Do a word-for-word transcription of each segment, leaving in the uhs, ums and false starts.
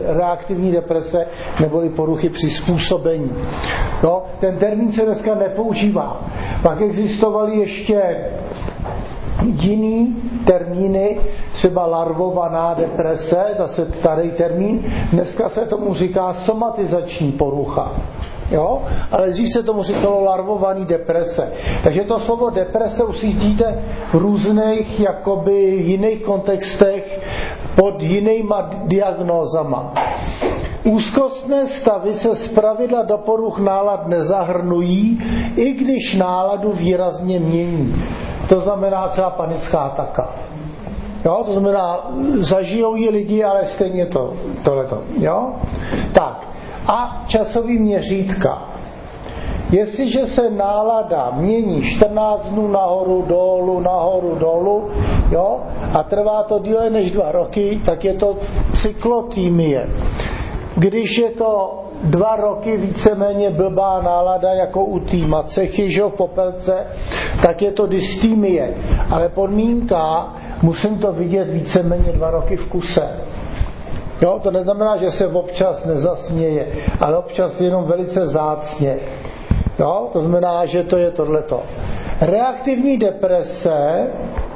reaktivní deprese neboli poruchy přizpůsobení. Jo? Ten termín se dneska nepoužívá. Pak existovaly ještě jiný termíny, třeba larvovaná deprese, zase starý termín, dneska se tomu říká somatizační porucha. Jo? Ale dřív se tomu říkalo larvovaný deprese. Takže to slovo deprese usítíte v různých jakoby jiných kontextech pod jinýma diagnózama. Úzkostné stavy se zpravidla do poruch nálad nezahrnují, i když náladu výrazně mění. To znamená třeba panická ataka. Jo? To znamená, zažijou ji lidi, ale stejně to, tohleto. Jo? Tak. A časový měřítka. Jestliže se nálada mění čtrnáct dnů nahoru, dolů, nahoru, dolů, jo, a trvá to díle než dva roky, tak je to cyklotýmie. Když je to dva roky víceméně blbá nálada, jako u té macechy, že v popelce, tak je to dystýmie. Ale podmínka, musím to vidět víceméně dva roky v kuse. Jo, to neznamená, že se občas nezasměje, ale občas jenom velice vzácně. Jo, to znamená, že to je tohleto. Reaktivní deprese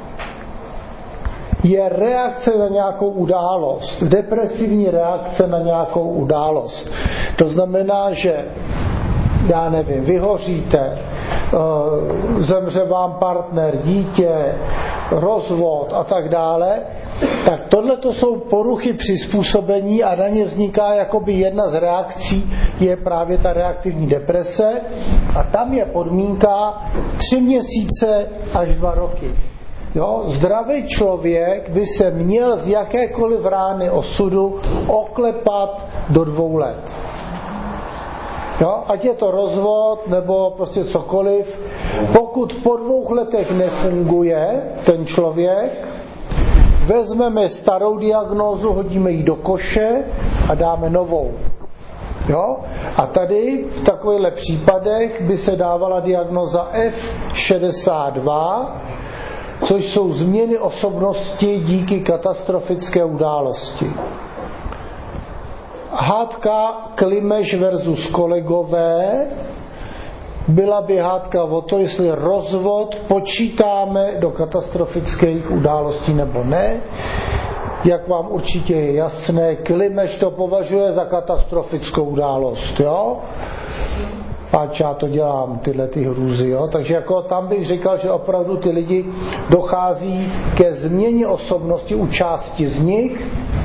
je reakce na nějakou událost. Depresivní reakce na nějakou událost. To znamená, že já nevím, vyhoříte, zemře vám partner, dítě, rozvod a tak dále, tak tohle to jsou poruchy přizpůsobení a na ně vzniká jakoby jedna z reakcí, je právě ta reaktivní deprese a tam je podmínka tři měsíce až dva roky. Jo? Zdravý člověk by se měl z jakékoliv rány osudu oklepat do dvou let. Jo? Ať je to rozvod nebo prostě cokoliv, pokud po dvou letech nefunguje ten člověk, vezmeme starou diagnózu, hodíme ji do koše a dáme novou. Jo? A tady v takovýchhle případech by se dávala diagnóza F šedesát dva, což jsou změny osobnosti díky katastrofické události. Hádka Klimeš versus kolegové byla by hádka o to, jestli rozvod počítáme do katastrofických událostí nebo ne. Jak vám určitě je jasné, Klimeš to považuje za katastrofickou událost, jo? Páč já to dělám, tyhle ty hrůzy, jo? Takže jako tam bych říkal, že opravdu ty lidi dochází ke změně osobnosti u části z nich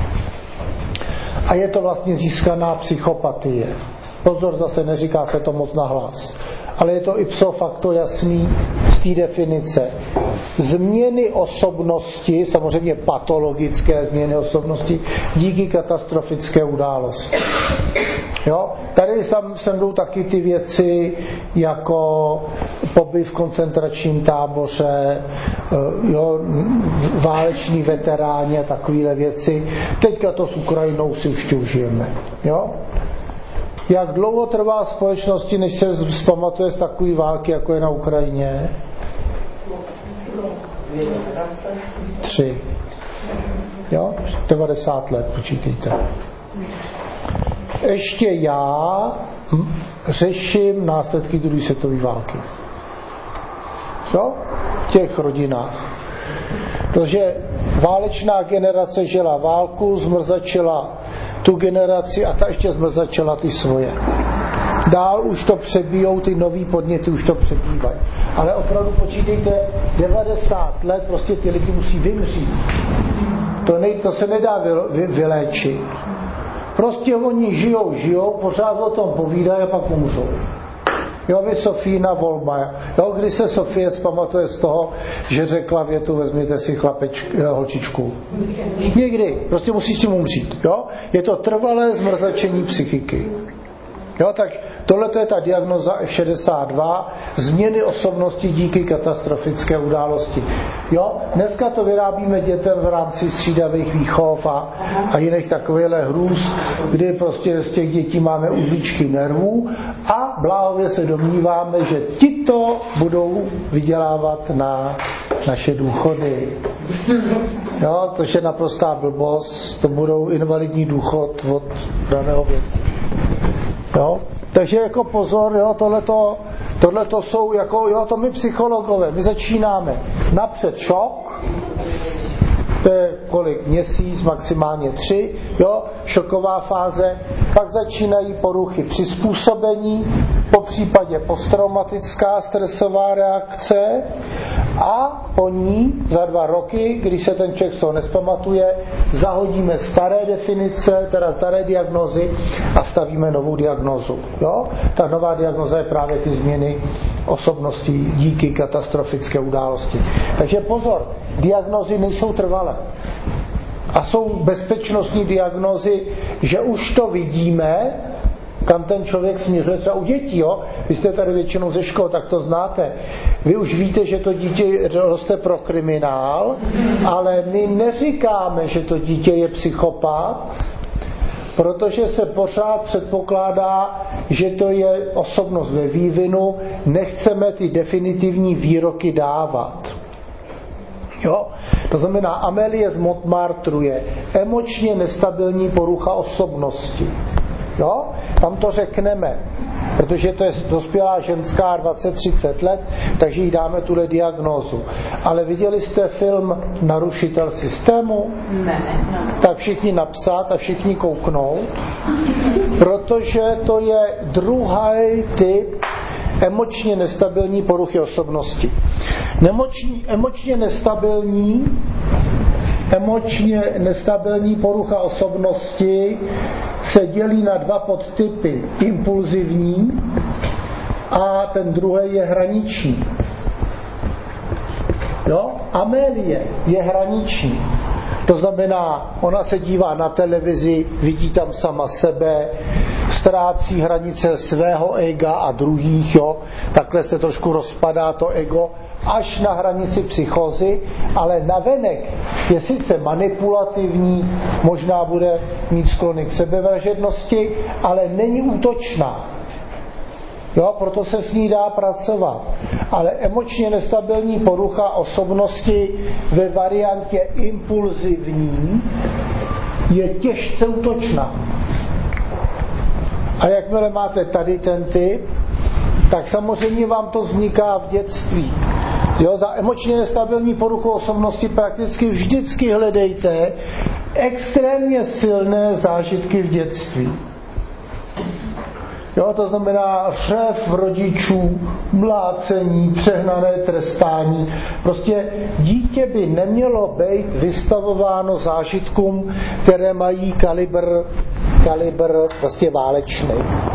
a je to vlastně získaná psychopatie. Pozor, zase neříká se to moc nahlas, ale je to ipso facto jasný z té definice. Změny osobnosti, samozřejmě patologické změny osobnosti, díky katastrofické události. Jo? Tady tam sem jdou taky ty věci jako pobyt v koncentračním táboře, jo, váleční veteráni a takovéhle věci. Teďka to s Ukrajinou si už užijeme. Jo? Jak dlouho trvá společnosti, než se vzpamatuje z takové války, jako je na Ukrajině? Tři. Jo? devadesát let, počítejte. Ještě já řeším následky druhé světové války. Jo? V těch rodinách. Protože válečná generace žila válku, zmrzačila tu generaci a ta ještě zmrzačila ty svoje. Dál už to přebíjou, ty nový podněty už to přebývají. Ale opravdu počítejte, devadesát let prostě ty lidi musí vymřít. To, ne, to se nedá vy, vy, vyléčit. Prostě oni žijou, žijou, pořád o tom povídají a pak umřou. Jo, vy Sofína volba. Jo, když se Sofie zpamatuje z toho, že řekla větu, vezměte si chlapečk, holčičku. Někdy. Prostě musí s tím umřít. Jo? Je to trvalé zmrzačení psychiky. Jo, tak tohle je ta diagnoza F šedesát dva, změny osobnosti díky katastrofické události. Jo, dneska to vyrábíme dětem v rámci střídavých výchov a, a jiných takovýchhle hrůz, kdy prostě z těch dětí máme uzlíčky nervů a bláhově se domníváme, že tito budou vydělávat na naše důchody. Jo, což je naprostá blbost, to budou invalidní důchod od daného věku. Jo? Takže jako pozor, jo, tohleto, tohleto jsou jako, jo, to my psychologové, my začínáme napřed šok, to je kolik, měsíc, maximálně tři, jo, šoková fáze, pak začínají poruchy přizpůsobení, po případě posttraumatická stresová reakce a po ní za dva roky, když se ten člověk z toho nespamatuje, zahodíme staré definice, teda staré diagnózy a stavíme novou diagnózu. Jo? Ta nová diagnóza je právě ty změny osobností díky katastrofické události. Takže pozor, diagnózy nejsou trvalé. A jsou bezpečnostní diagnózy, že už to vidíme, kam ten člověk směřuje, třeba u dětí, jo? Vy jste tady většinou ze škol, tak to znáte. Vy už víte, že to dítě roste pro kriminál, ale my neříkáme, že to dítě je psychopat, protože se pořád předpokládá, že to je osobnost ve vývinu, nechceme ty definitivní výroky dávat. Jo? To znamená, Amélie z Montmartru je emočně nestabilní porucha osobnosti. Jo? Tam to řekneme, protože to je dospělá ženská dvacet třicet let, takže jí dáme tuhle diagnózu. Ale viděli jste film Narušitel systému? Ne, ne. Tak všichni napsat a všichni kouknout, protože to je druhý typ emočně nestabilní poruchy osobnosti. Nemoční, emočně nestabilní Emočně nestabilní porucha osobnosti se dělí na dva podtypy. Impulzivní a ten druhý je hraniční. Jo? Amélie je hraniční. To znamená, ona se dívá na televizi, vidí tam sama sebe, ztrácí hranice svého ega a druhých, jo? Takhle se trošku rozpadá to ego, až na hranici psychózy, ale navenek je sice manipulativní, možná bude mít sklony k sebevražednosti, ale není útočná. Jo, proto se s ní dá pracovat. Ale emočně nestabilní porucha osobnosti ve variantě impulzivní je těžce útočná. A jakmile máte tady ten typ, tak samozřejmě vám to vzniká v dětství. Jo, za emočně nestabilní poruchu osobnosti prakticky vždycky hledejte extrémně silné zážitky v dětství. Jo, to znamená řev rodičů, mlácení, přehnané trestání. Prostě dítě by nemělo být vystavováno zážitkům, které mají kalibr, kalibr prostě válečný.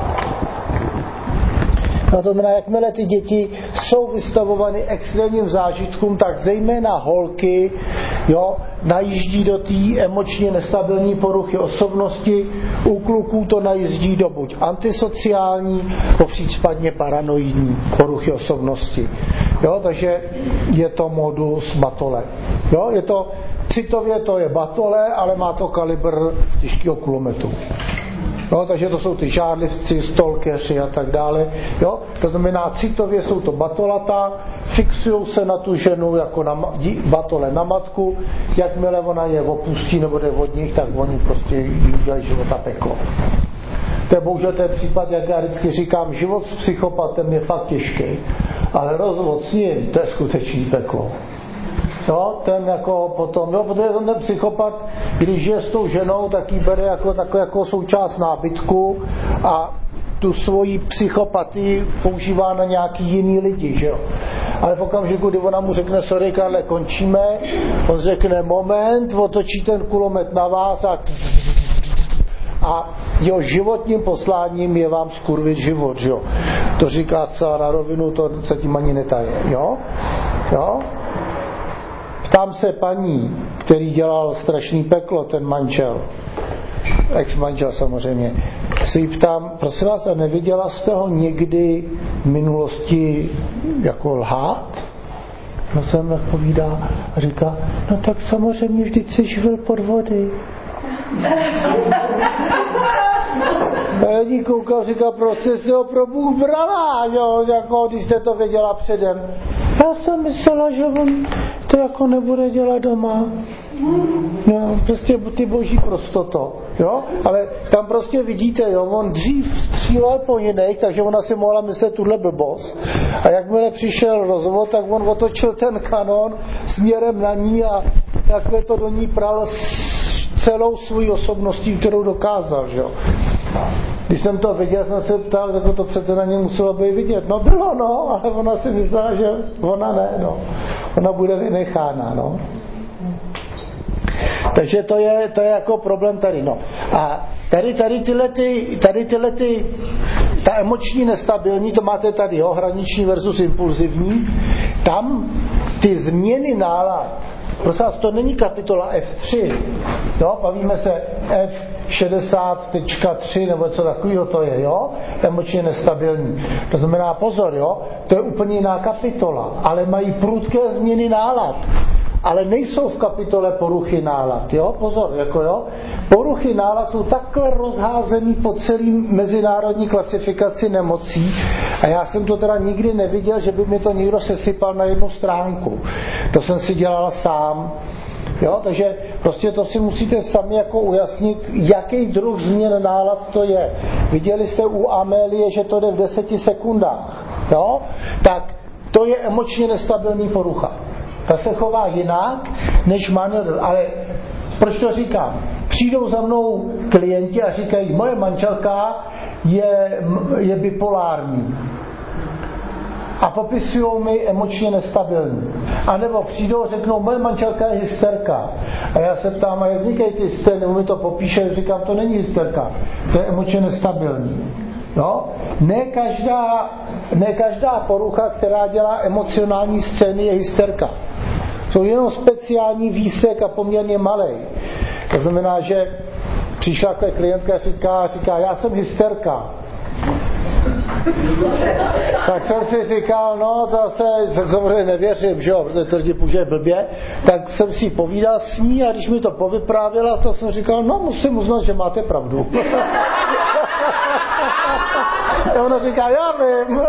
No to znamená, jakmile ty děti jsou vystavovány extrémním zážitkům, tak zejména holky, jo, najíždí do té emočně nestabilní poruchy osobnosti, u kluků to najíždí do buď antisociální, popřípadně paranoidní poruchy osobnosti. Jo, takže je to modus batole. Jo, je to, citově to je batole, ale má to kalibr těžkého kulometu. No, takže to jsou ty žádlivci, stalkeři a tak dále. Jo? To znamená, citově jsou to batolata, fixují se na tu ženu jako na batole na matku, jakmile ona je opustí nebo jde od nich, tak oni prostě jí udělají život a peklo. To je bohužel ten případ, jak já vždycky říkám, život s psychopatem je fakt těžký, ale rozvod s ním, to je skutečný peklo. Jo, ten jako potom, jo, protože ten psychopat, když je s tou ženou, tak ji bere jako, takhle jako součást nábytku a tu svoji psychopatii používá na nějaký jiný lidi, že jo. Ale v okamžiku, kdy ona mu řekne, sorry Karle, končíme, on řekne moment, otočí ten kulomet na vás a a jeho životním posláním je vám skurvit život, že jo. To říká zcela na rovinu, to se tím ani netaje, jo. Jo. Ptám se paní, který dělal strašný peklo, ten manžel, ex-manžel samozřejmě, si jí ptám, prosím vás, a neviděla jste ho někdy v minulosti jako lhát? No jsem odpovídá a říká, no tak samozřejmě vždyť se živil podvody. A lidi koukal, říká, proč jste si ho pro Bůh brala, jo, jako když jste to věděla předem. Já jsem myslela, že on to jako nebude dělat doma. No, prostě ty boží prostoto, jo, ale tam prostě vidíte, jo, on dřív střílel po jiných, takže ona si mohla myslet tuhle blbost a jakmile přišel rozvod, tak on otočil ten kanon směrem na ní a takhle to do ní pral celou svou osobností, kterou dokázal, jo. Když jsem to viděl, jsem se ptal, tak to přece na ně muselo být vidět. No bylo, no, ale ona si myslela, že ona ne, no. Ona bude vynechána, no. Takže to je, to je jako problém tady, no. A tady, tady tyhle, ty, tady tyhle ty, ta emoční nestabilní, to máte tady, jo, hraniční versus impulzivní, tam ty změny nálad, prosím vás, to není kapitola F tři, jo, bavíme se F šedesát tečka tři nebo co takového to je, jo, emočně nestabilní. To znamená, pozor, jo, to je úplně jiná kapitola, ale mají prudké změny nálad. Ale nejsou v kapitole poruchy nálad, jo, pozor, jako jo. Poruchy nálad jsou takhle rozházený po celým mezinárodní klasifikaci nemocí a já jsem to teda nikdy neviděl, že by mi to někdo sesypal na jednu stránku. To jsem si dělal sám. Jo, takže prostě to si musíte sami jako ujasnit, jaký druh změn nálad to je. Viděli jste u Amélie, že to jde v deseti sekundách, jo? Tak to je emočně nestabilní porucha. Ta se chová jinak, než manžel. Ale proč to říkám? Přijdou za mnou klienti a říkají, moje manželka je, je bipolární. A popisují mi emočně nestabilní. A nebo přijdou a řeknou, moje manželka je hysterka. A já se ptám, a jak vznikají ty hysterie, nebo mi to popíše, říkám, to není hysterka, to je emočně nestabilní. No? Ne každá, ne každá porucha, která dělá emocionální scény, je hysterka. Jsou jenom speciální výsek a poměrně malej. To znamená, že přišla taková klientka a říká, říká, já jsem hysterka. Tak jsem si říkal, no to se samozřejmě nevěřím, že jo, protože to lidi půjde blbě, tak jsem si povídal s ní a když mi to povyprávěla, tak jsem říkal, no musím uznat, že máte pravdu. A ona říká, já vím.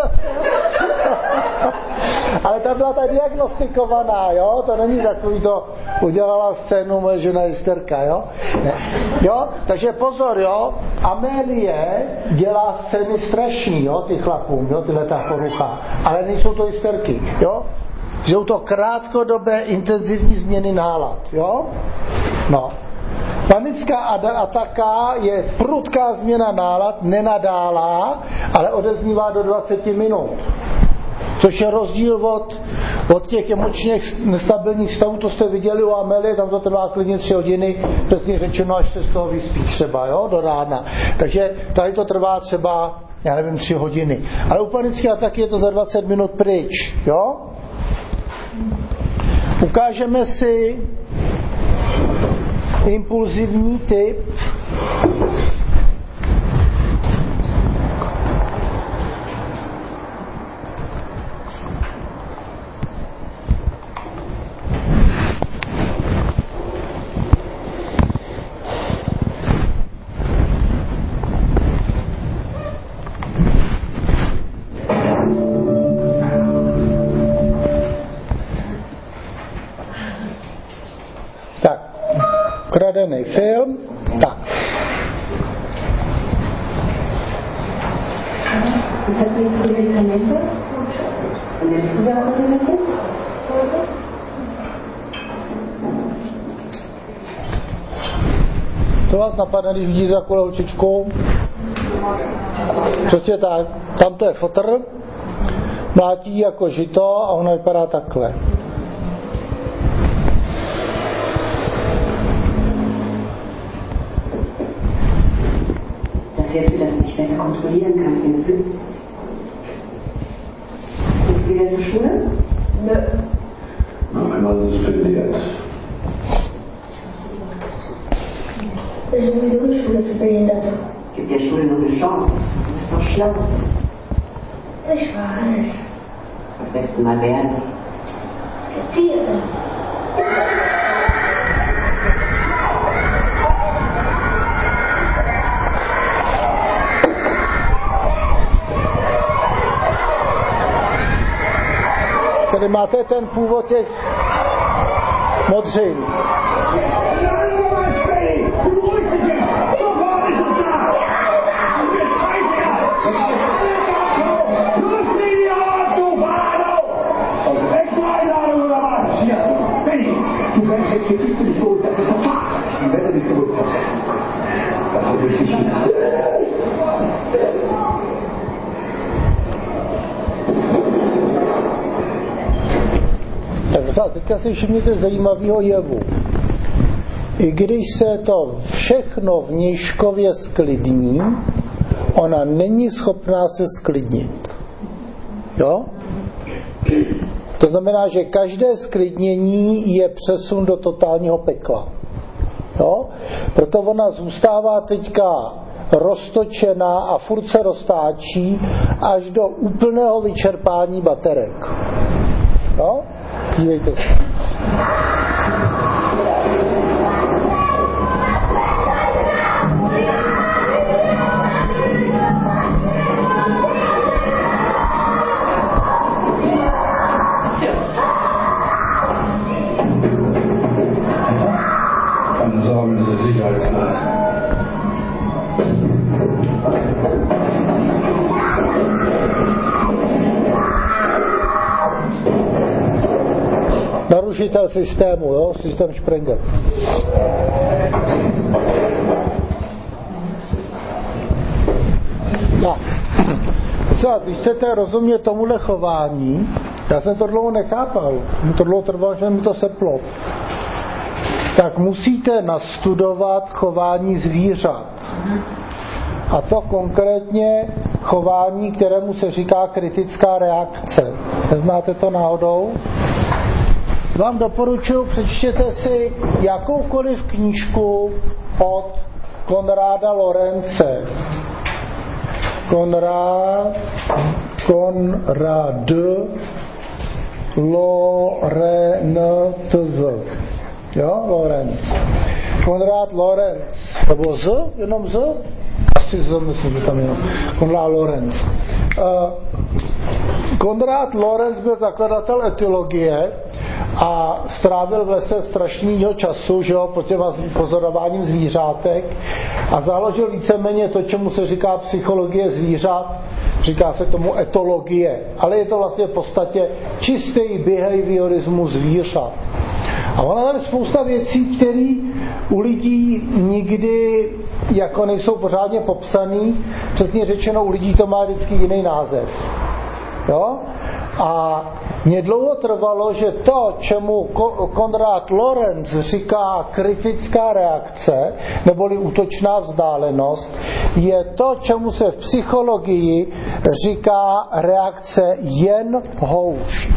Ale ta byla tak diagnostikovaná, jo, to není takový to, udělala scénu moje žena hysterka, jo. Ne. Jo, takže pozor, jo, Amélie dělá scény strašný, jo, ty chlapům, jo, tyhle ta porucha, ale nejsou to hysterky, jo. Jsou to krátkodobé intenzivní změny nálad, jo. No. Panická ataka je prudká změna nálad, nenadálá, ale odeznívá do dvacet minut. Což je rozdíl od, od těch emočně nestabilních stavů, to jste viděli u Amélie, tam to trvá klidně tři hodiny, přesně řečeno, až se z toho vyspí třeba, jo, do rána. Takže tady to trvá třeba, já nevím, tři hodiny. Ale u panické ataky je to za dvacet minut pryč, jo. Ukážeme si impulzivní typ. Kradený film. Tak. Co vás napadne, když vidíte takovou holčičku? Přesně tak. Tam to je fotr, mlátí jako žito a ono vypadá takhle. Selbst du das nicht besser kontrollieren kannst, wenn du willst. Bist du wieder zur Schule? Nö. Noch immer suspendiert. Das ist sowieso eine Schule für Behinderte. Gib der Schule noch eine Chance. Du bist doch schlau. Ich weiß. Am besten mal werden. Erzieherin. Tady máte ten původ těch Modřin. Tak teďka si všimněte zajímavého jevu. I když se to všechno vnějškově sklidní, ona není schopná se sklidnit. Jo? To znamená, že každé sklidnění je přesun do totálního pekla. Jo? Proto ona zůstává teďka roztočená a furt se roztáčí až do úplného vyčerpání baterek. Jo? Dívejte se. Keine Sorgen, das ist Sicherheitsglas. Narušitel systému, jo? Systém Sprenger. No. Když chcete rozumět tomuhle chování, já jsem to dlouho nechápal, mi to dlouho trvalo, že mi to seplo, tak musíte nastudovat chování zvířat. A to konkrétně chování, kterému se říká kritická reakce. Neznáte to náhodou? Vám doporučuji, přečtěte si jakoukoliv knížku od Konráda Lorence. Konrád, Konrad Lorenz. Jo, Lorenz. Konrád Lorenz. Nebo Z? Jenom Z? Asi Z, myslím, že tam je. Konrád Lorenz. Uh, Konrád Lorenz byl zakladatel etologie a strávil v lese strašného času, že jo, pod těma pozorováním zvířátek a založil víceméně to, čemu se říká psychologie zvířat, říká se tomu etologie, ale je to vlastně v podstatě čistý behaviorismus zvířat. A ona tam je spousta věcí, které u lidí nikdy jako nejsou pořádně popsaný, přesně řečeno u lidí to má vždycky jiný název. Jo? A mě dlouho trvalo, že to, čemu Konrád Lorenz říká kritická reakce, neboli útočná vzdálenost, je to, čemu se v psychologii říká reakce jen houšť.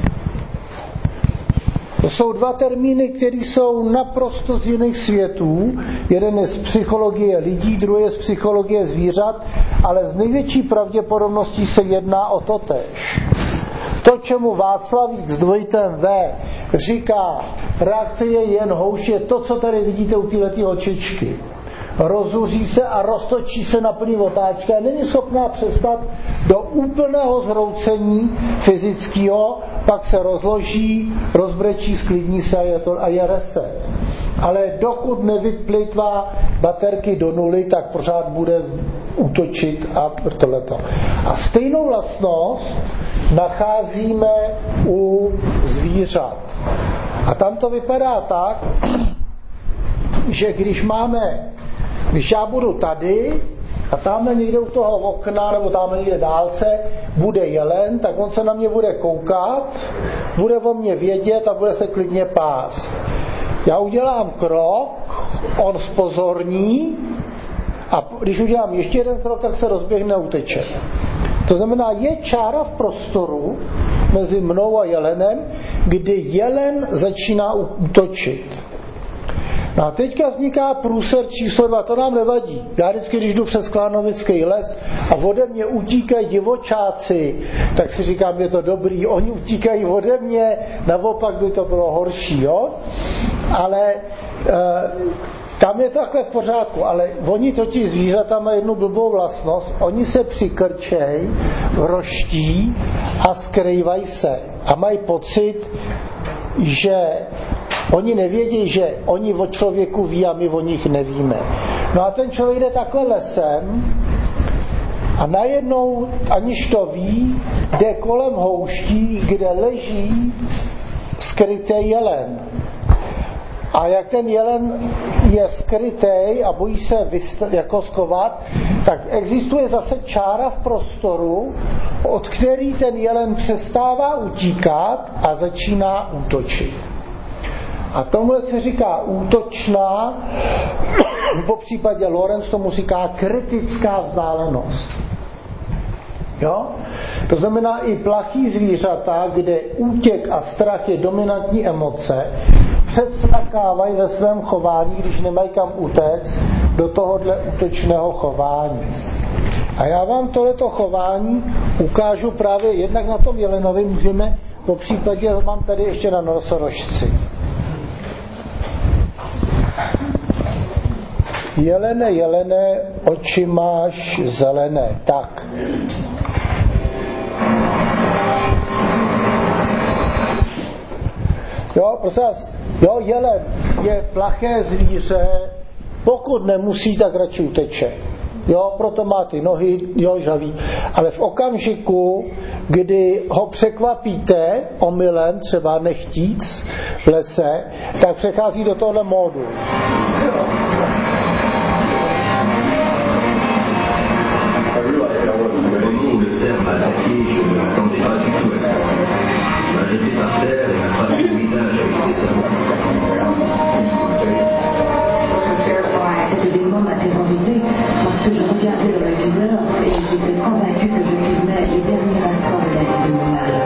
To jsou dva termíny, které jsou naprosto z jiných světů. Jeden je z psychologie lidí, druhý je z psychologie zvířat, ale z největší pravděpodobností se jedná o totéž. To, čemu Václavík s dvojitem V říká, reakce je jen houšť, je to, co tady vidíte u téhletý očičky. Rozuří se a roztočí se na plný otáčky a není schopná přestat do úplného zhroucení fyzického, pak se rozloží, rozbrečí, sklidní se a je, to, a je reset. Ale dokud nevyplýtvá baterky do nuly, tak pořád bude útočit a tohleto. A stejnou vlastnost nacházíme u zvířat. A tam to vypadá tak, že když máme, když já budu tady a tamhle někde u toho okna nebo tamhle někde dálce bude jelen, tak on se na mě bude koukat, bude o mě vědět a bude se klidně pást. Já udělám krok, on zpozorní a když udělám ještě jeden krok, tak se rozběhne a uteče. To znamená, je čára v prostoru mezi mnou a jelenem, kdy jelen začíná útočit. No a teďka vzniká průser číslo dva, to nám nevadí. Já vždycky, když jdu přes Klánovický les a ode mě utíkají divočáci, tak si říkám, je to dobrý, oni utíkají ode mě, naopak by to bylo horší, jo? Ale e, tam je to takhle v pořádku, ale oni totiž zvířata mají jednu blbou vlastnost, oni se přikrčej, vroští a skrývají se a mají pocit, že Oni nevědí, že oni o člověku ví a my o nich nevíme. No a ten člověk jde takhle lesem a najednou, aniž to ví, jde kolem houští, kde leží skrytý jelen. A jak ten jelen je skrytý a bojí se vyst- jako skovat, tak existuje zase čára v prostoru, od který ten jelen přestává utíkat a začíná útočit. A tomuhle se říká útočná, po případě Lorenz tomu říká kritická vzdálenost. Jo? To znamená i plachý zvířata, kde útěk a strach je dominantní emoce, předskakávají ve svém chování, když nemají kam utéct, do tohohle útočného chování. A já vám tohleto chování ukážu právě jednak na tom jelenovi, můžeme, po případě ho mám tady ještě na nosorožci. Jelene, jelene, oči máš zelené. Tak. Jo, prosím vás, jo, jelen je plaché zvíře, pokud nemusí, tak radši uteče. Jo, proto má ty nohy, jo, žaví. Ale v okamžiku, kdy ho překvapíte omylem, třeba nechtíc v lese, tak přechází do tohle módu. Cet événement m'a terrorisé parce que je regardais dans le viseur et j'étais convaincue que je filmais les derniers instants de la vie de mon mari.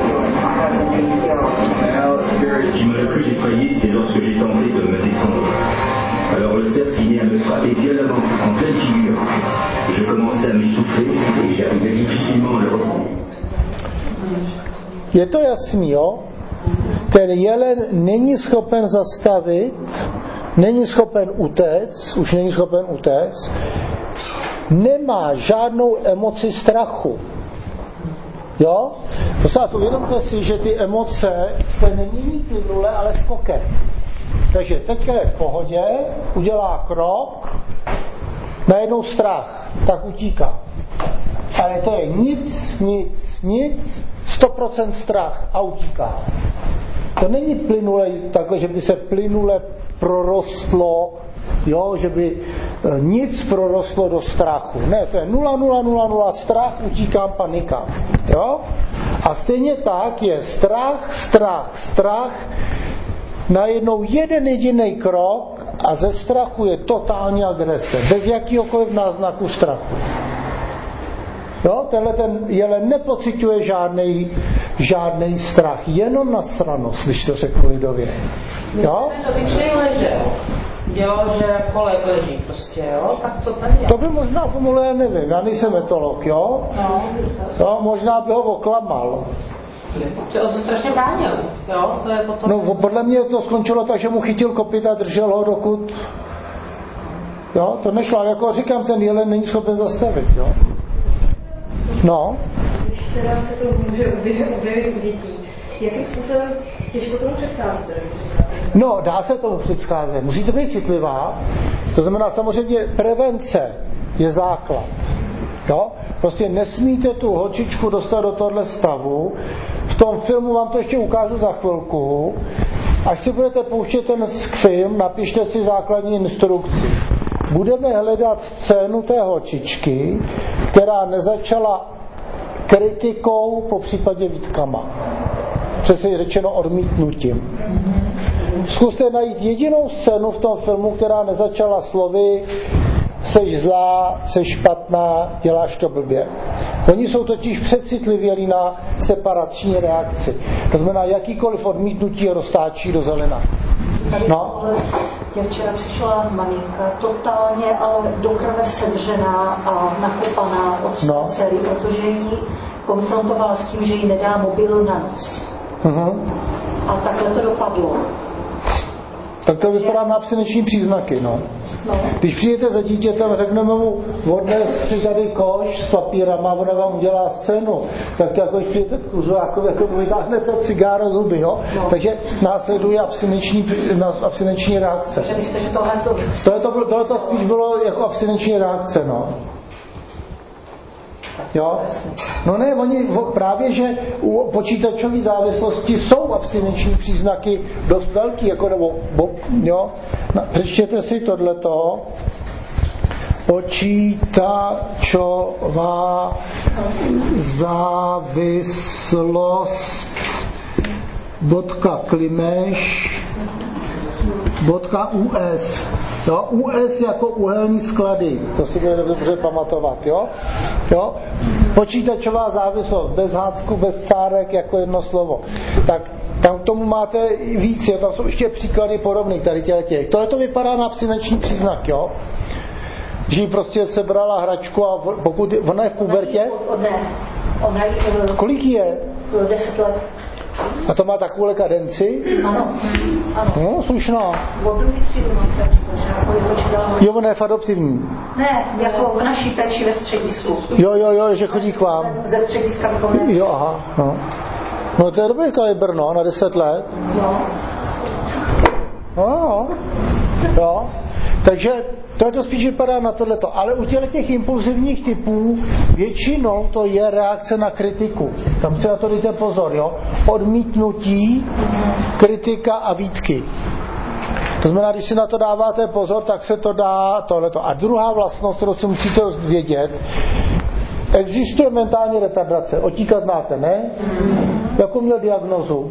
Ce qui m'a le plus effrayé, c'est lorsque j'ai tenté de me défendre. Alors le cerf s'y mit à me frapper violemment en pleine figure. Je commençais à m'essouffler et j'arrivais difficilement à le reprendre. Je to jasný, jo? Ten jelen není schopen zastavit, není schopen utéct, už není schopen utéct, nemá žádnou emoci strachu. Jo? Prosím vás, uvědomte si, že ty emoce se nemění plynule, ale skokem. Takže teďka je v pohodě, udělá krok, najednou strach, tak utíká. Ale to je nic, nic, nic, sto procent strach a utíká. To není plynule takhle, že by se plynule prorostlo, jo, že by nic prorostlo do strachu. Ne, to je nula, nula, nula, nula, strach, utíkám, panika. Jo? A stejně tak je strach, strach, strach, najednou jeden jediný krok a ze strachu je totální agrese, bez jakýhokoliv náznaku strachu. Jo? Tenhle ten jelen nepociťuje žádnej, žádnej strach, jenom nasranost, když to řeknu lidově. Jo? To obyčej ležel. Dělal, že kolek leží prostě, jo? Tak co ten dělal? To by možná pomohlo, já nevím, já nejsem etolog, jo? No. Jo, možná by ho oklamal. On se strašně bránil, jo? To je potom... No, podle mě to skončilo tak, že mu chytil kopyt a držel ho, dokud... Jo, to nešlo, jako říkám, ten jelen není schopen zastavit, jo? No. Když teda se to může objevit u dětí, jakým způsobem těžko tomu předcházet? No, dá se tomu předcházet. Musíte být citlivá. To znamená samozřejmě prevence je základ. Jo? Prostě nesmíte tu holčičku dostat do tohle stavu. V tom filmu vám to ještě ukážu za chvilku. Až si budete pouštět ten film, napište si základní instrukci. Budeme hledat scénu té holčičky, která nezačala kritikou, po případě výtkama. Přesně řečeno odmítnutím. Zkuste najít jedinou scénu v tom filmu, která nezačala slovy seš zlá, seš špatná, děláš to blbě. Oni jsou totiž přecitlivělí na separační reakci. To znamená, jakýkoliv odmítnutí je roztáčí do zelena. No. Mě včera přišla maminka, totálně, ale do krve sedřená a nakopaná od no. dcery, protože jí konfrontovala s tím, že jí nedá mobil na noc. Uh-huh. A takhle to dopadlo. Tak to vypadá na abstinenční příznaky, no. Když přijdete za dítětem, řekneme mu, odnes si tady koš s papírama, ona vám udělá scénu, tak jako když přijete k kuřákovi, jako vytáhnete cigáro zuby, jo? Takže následuje abstinenční, abstinenční reakce. Takže myslíte, že tohle to... Tohle to, tohle to spíš bylo jako abstinenční reakce, no. Jo? No ne, oni právě, že u počítačové závislosti jsou abstinenční příznaky dost velký, jako nebo, bo, jo? No, přečtěte si tohleto. Počítačová závislost bodka Klimeš bodka U S. Jo, U S jako uhelní sklady, to si bude dobře pamatovat, jo? Jo? Počítačová závislost, bez hácku, bez cárek, jako jedno slovo. Tak tam k tomu máte víc, jo? Tam jsou ještě příklady podobných tady těch. Tohle to vypadá na abstinenční příznak, jo? Že jí prostě sebrala hračku a pokud ona je v pubertě... Ne, ona je... Kolik je? Deset let. A to má takovou kadenci? Ano, ano. No, slušná. Od druhý třídu mám péči, protože jako počítala... Jo, ona je v adoptivní. Ne, jako v naší péči ve středisku. Jo, jo, jo, že chodí k vám. Ze střediska bychom ne... Jo, aha, no. No to je dobrý kalibr, no, na deset let. No. No, jo. Takže to, to spíš vypadá na tohleto. Ale u těch impulzivních typů většinou to je reakce na kritiku. Tam si na to dejte pozor, jo. Odmítnutí, kritika a výtky. To znamená, když si na to dáváte pozor, tak se to dá tohleto. A druhá vlastnost, kterou si musíte vědět, existuje mentální retardace. Otíka znáte, ne? Jakou měl diagnozu?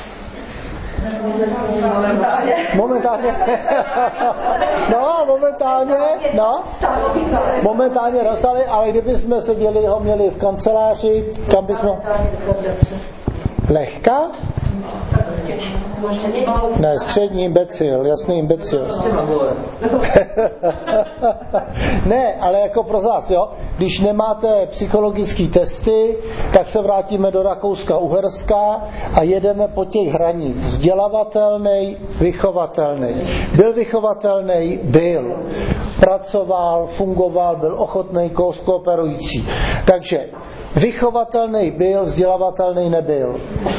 Momentálně. Momentálně. No, momentálně, no. Momentálně dostali, ale kdyby jsme seděli, ho měli v kanceláři, kam bychom... Lehká? Ne, střední imbecil, jasný imbecil. Ne, ale jako pro vás, jo, když nemáte psychologické testy, tak se vrátíme do Rakouska-Uherska a jedeme po těch hranic. Vzdělavatelný, vychovatelný. Byl vychovatelný, byl. Pracoval, fungoval, byl ochotný, kooperující. Takže vychovatelný byl, vzdělavatelný nebyl.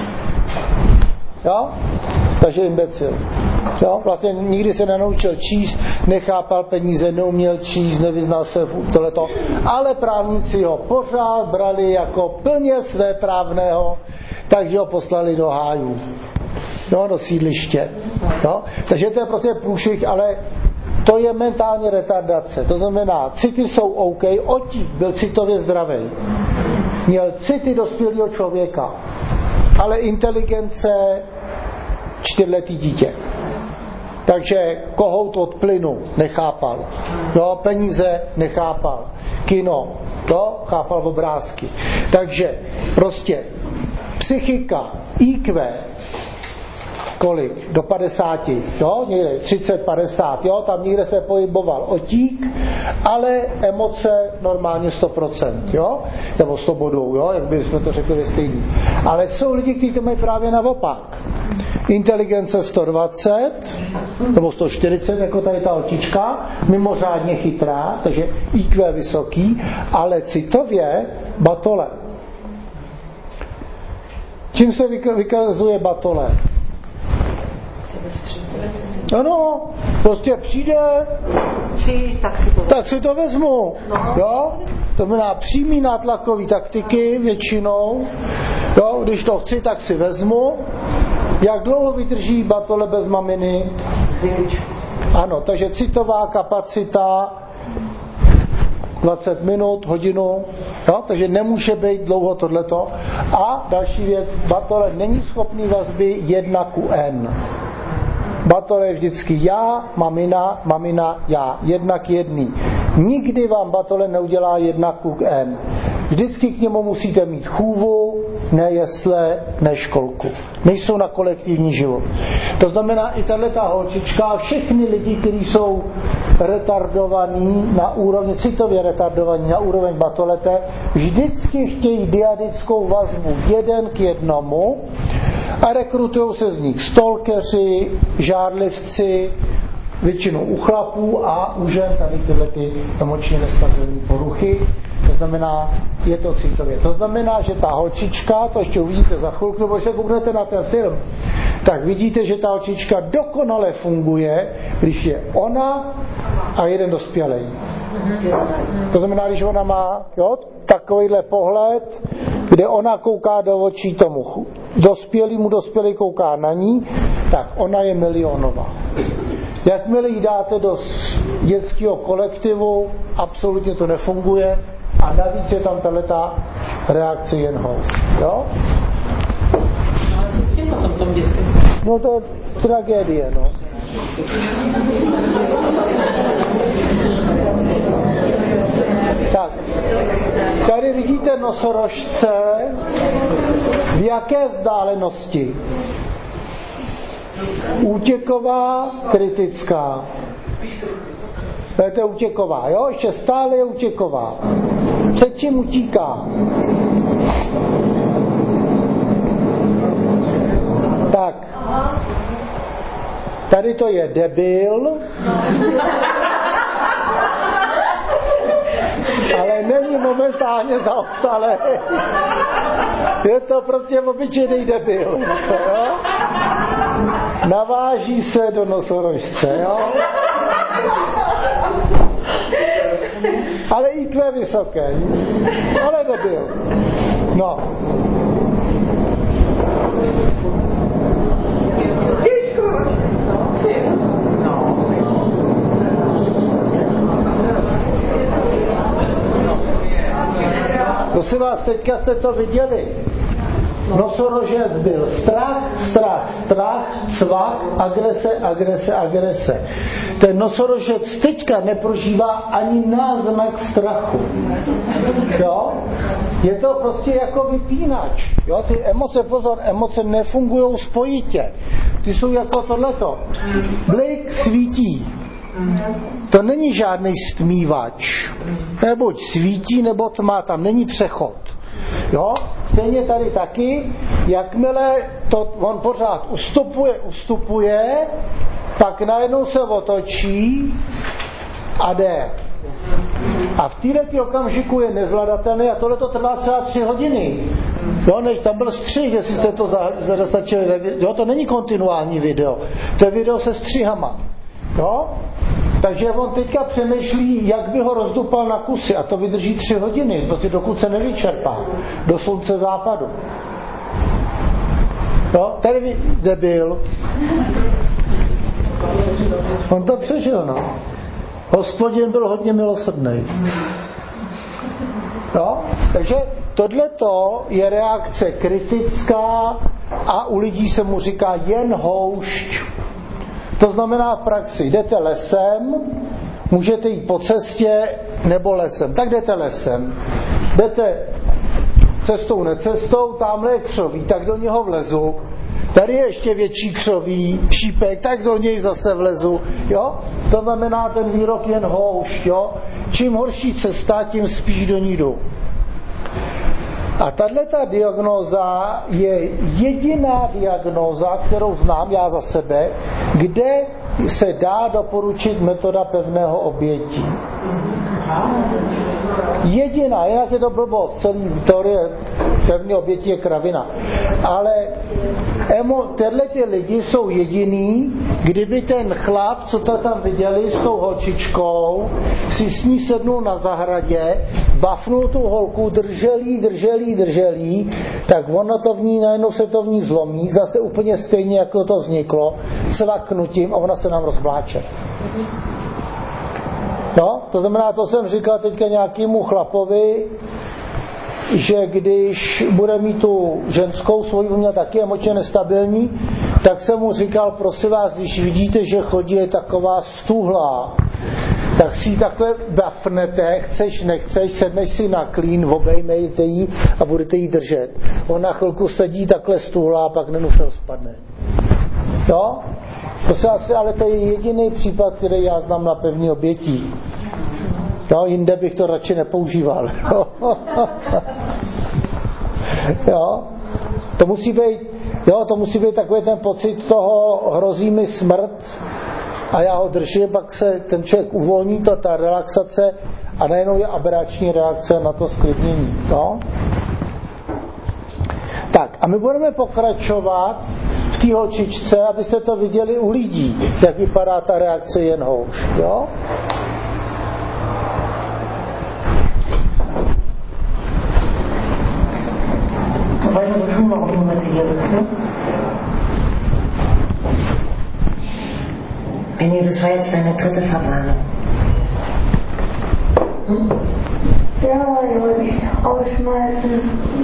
Jo? Takže imbecil. Jo? Vlastně nikdy se nenaučil číst, nechápal peníze, neuměl číst, nevyznal se v tohleto. Ale právníci ho pořád brali jako plně své právného, takže ho poslali do hájů. Jo? Do sídliště. Jo? Takže to je prostě průšvih, ale to je mentální retardace. To znamená, city jsou OK, otík byl citově zdravý. Měl city dospělého člověka, ale inteligence čtyřletý dítě. Takže kohout od plynu nechápal. Jo, peníze nechápal. Kino, to chápal obrázky. Takže prostě psychika, í kvé, kolik? Do padesáti, jo? Někde třicet padesát, jo? Tam někde se pohyboval otík, ale emoce normálně sto procent, jo? Nebo sto bodů, jo? Jak bychom to řekli stejný. Ale jsou lidi, kteří to mají právě naopak. Inteligence sto dvacet nebo sto čtyřicet, jako tady ta holčička, mimořádně chytrá, takže í kvé vysoký, ale citově batole. Čím se vykazuje batole? Ano, prostě přijde, Při, tak, si to tak si to vezmu. No. Jo? To znamená přímý nátlakový taktiky většinou. Jo? Když to chci, tak si vezmu. Jak dlouho vydrží batole bez maminy? Ano, takže citová kapacita dvacet minut, hodinu, jo? Takže nemůže být dlouho tohleto. A další věc, batole není schopný vazby jedna ku n. Batole je vždycky já, mamina, mamina, já. Jedna k jedný. Nikdy vám batole neudělá jedna ku n. Vždycky k němu musíte mít chůvu, ne jesle, ne školku. Nejsou na kolektivní život. To znamená i tato holčička, všechny lidi, kteří jsou retardovaní na úrovni, citově retardovaní na úroveň batolete, vždycky chtějí diadickou vazbu jeden k jednomu a rekrutují se z nich stalkeři, žárlivci, většinou u chlapů a u žen tady tyhle ty emočně nestabilní poruchy. To znamená, je to citově. To znamená, že ta holčička, to ještě uvidíte za chvilku, nebo když se kouknete na ten film, tak vidíte, že ta holčička dokonale funguje, když je ona a jeden dospělej. To znamená, když ona má jo, takovýhle pohled, kde ona kouká do očí tomu dospělému, dospělý kouká na ní, tak ona je milionová. Jakmile ji dáte do dětského kolektivu, absolutně to nefunguje a navíc je tam tato reakce jen houš. Jo? Ale co s tím potom v tom dětském? No to je tragédie, no. Tak, tady vidíte nosorožce v jaké vzdálenosti? Útěková, kritická. To je útěková, jo? Ještě stále je útěková. Před čím utíká? Tak. Tady to je debil. Ale není momentálně zaostalé. Je to prostě obyčejný debil. Jo? Naváží se do nosorožce. Jo? Ale í kvé vysoké. Ale debil. No. Prosím vás, teďka jste to viděli. Nosorožec byl strach, strach, strach, cvak, agrese, agrese, agrese. Ten nosorožec teďka neprožívá ani náznak strachu. Jo? Je to prostě jako vypínač. Jo? Ty emoce, pozor, emoce nefungují spojitě. Ty jsou jako tohleto. Blik svítí. To není žádný stmívač. Nebuď svítí, nebo tma, tam není přechod. Jo? Stejně tady taky, jakmile to on pořád ustupuje, ustupuje, pak najednou se otočí a jde. A v této okamžiku je nezvladatelný a tohle to trvá třeba tři hodiny. Jo, než tam byl střih, jestli jste to zastačili. Jo, to není kontinuální video. To je video se střihama. Jo? Takže on teďka přemýšlí, jak by ho rozdupal na kusy a to vydrží tři hodiny, protože dokud se nevyčerpá do slunce západu. Jo? Tady debil. On to přežil, no. Hospodin byl hodně milosrdný. Jo? Takže tohleto je reakce kritická a u lidí se mu říká jen houšť. To znamená v praxi, jdete lesem, můžete jít po cestě nebo lesem. Tak jdete lesem. Jdete cestou, necestou, tamhle je křoví, tak do něho vlezu. Tady je ještě větší křoví, šípek, tak do něj zase vlezu. Jo? To znamená ten výrok jen houšť. Jo? Čím horší cesta, tím spíš do ní jdu. A tato diagnóza je jediná diagnóza, kterou znám já za sebe, kde se dá doporučit metoda pevného obětí. Jediná, jinak je to blbost, celý teorie pevné oběti je kravina. Ale emo, tyhle ty lidi jsou jediný, kdyby ten chlap, co to tam viděli s tou holčičkou, si s ní sednul na zahradě, bafnul tu holku, držel jí, držel jí, držel jí, tak ono to v ní, najednou se to v ní zlomí, zase úplně stejně, jako to vzniklo, cvaknutím a ona se nám rozbláče. No, to znamená, to jsem říkal teďka nějakému chlapovi, že když bude mít tu ženskou svoji, měl taky emočně nestabilní, tak jsem mu říkal, prosím vás, když vidíte, že chodí je taková stuhlá, tak si ji takhle bafnete, chceš, nechceš, sedneš si na klín, obejmejte ji a budete ji držet. On na chvilku sedí takhle stuhlá a pak nenusel spadne. Jo? To asi, ale to je jediný případ, který já znám na pevný obětí. Jo, jinde bych to radši nepoužíval. Jo? To musí být, jo, to musí být takový ten pocit toho, hrozí mi smrt, a já ho držím, pak se ten člověk uvolní, to ta relaxace a najednou je aberační reakce na to sklidnění. No? Tak a my budeme pokračovat v té holčičce, abyste to viděli u lidí, jak vypadá ta reakce jen houš. Jo? Penny, das war jetzt deine dritte Verwarnung. Hm? Ja, ich wollte mich rausschmeißen.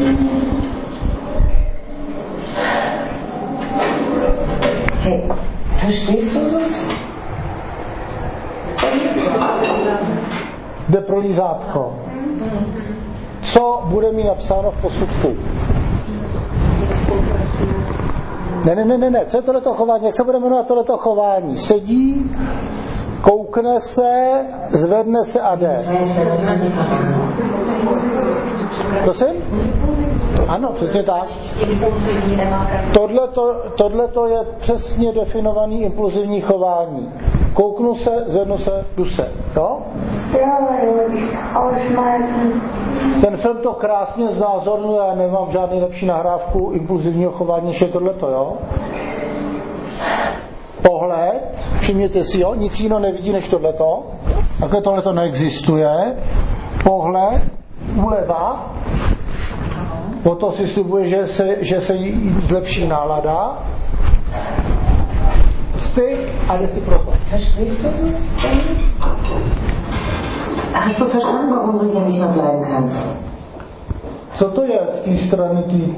Hey, verstehst du das? Jde pro lízátko. Co bude mi napsáno v posudku? Ne, ne, ne, ne, ne. Co je tohleto chování? Jak se bude jmenovat tohleto chování? Sedí, koukne se, zvedne se a jde. Prosím? Ano, přesně tak. Tohleto je přesně definovaný impulzivní chování. Kouknu se, zvednu se, jdu se. Jo? Ten film to krásně znázorňuje, já nemám žádný lepší nahrávku impulzivního chování, než je tohleto, jo? Pohled, všimněte si, jo, nic jiného nevidí než tohleto. Takhle tohleto neexistuje. Pohled, uleva, potom si slibuje, že se, že se jí zlepší nálada. Styk a jde si proto. Verstehst du das? Hast du verstanden, warum du hier nicht mehr bleiben kannst? Co to je z té strany tý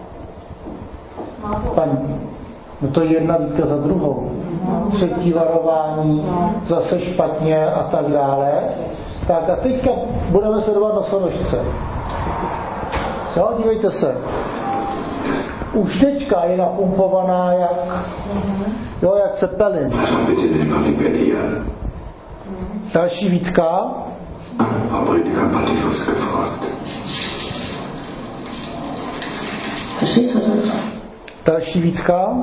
paní? No to je jedna výtka za druhou. Třetí varování, zase špatně a tak dále. Tak a teďka budeme sledovat nosorožce. Jo, dívejte se. Už teďka je napumpovaná jak, jo, jak cepelin. Další výtka. Další výtka.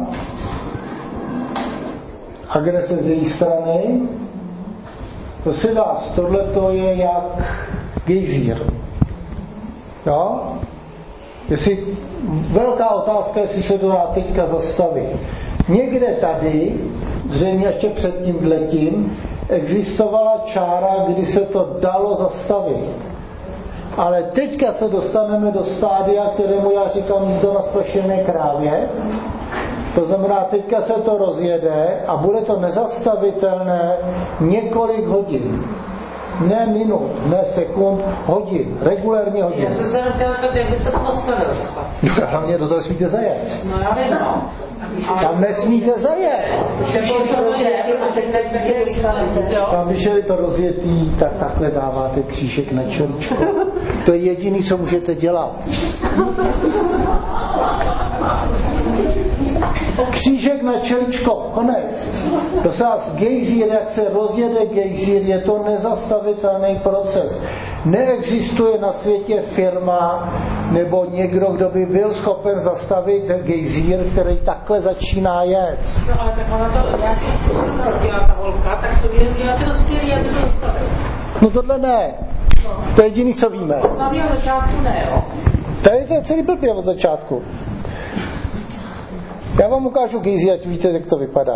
Agrese z její strany. Prosím vás, tohleto je jak gejzír. Jo? Jestli, velká otázka, jestli se to dá teďka zastavit. Někde tady, zřejmě ještě před tím vletím, existovala čára, kdy se to dalo zastavit. Ale teďka se dostaneme do stádia, kterému já říkám jízda na splašené krávě. To znamená, teďka se to rozjede a bude to nezastavitelné několik hodin. Ne minut, ne sekund, hodin, regulérně hodin. Já jsem se jenom chtěla říkat, jak byste to odstavil. Hlavně do toho nesmíte zajet. No já vím, no. Tam nesmíte zajet. Tam, když je to rozjetý, tak takhle dáváte křížek na čeličko. To je jediný, co můžete dělat. Křížek na čeličko, konec. To se vás gejzír, jak se rozjede gejzír, je to nezastavitelný proces. Neexistuje na světě firma nebo někdo, kdo by byl schopen zastavit gejzír, který takhle začíná jet. No ale tak ona to, já si to dělá ta holka, tak to by dělá ty dospělí, aby to zastavil. No tohle ne. To je jediný, co víme. Sami od začátku ne, jo. Tady to je celý blbě od začátku. Já vám ukážu gejzír, ať víte, jak to vypadá.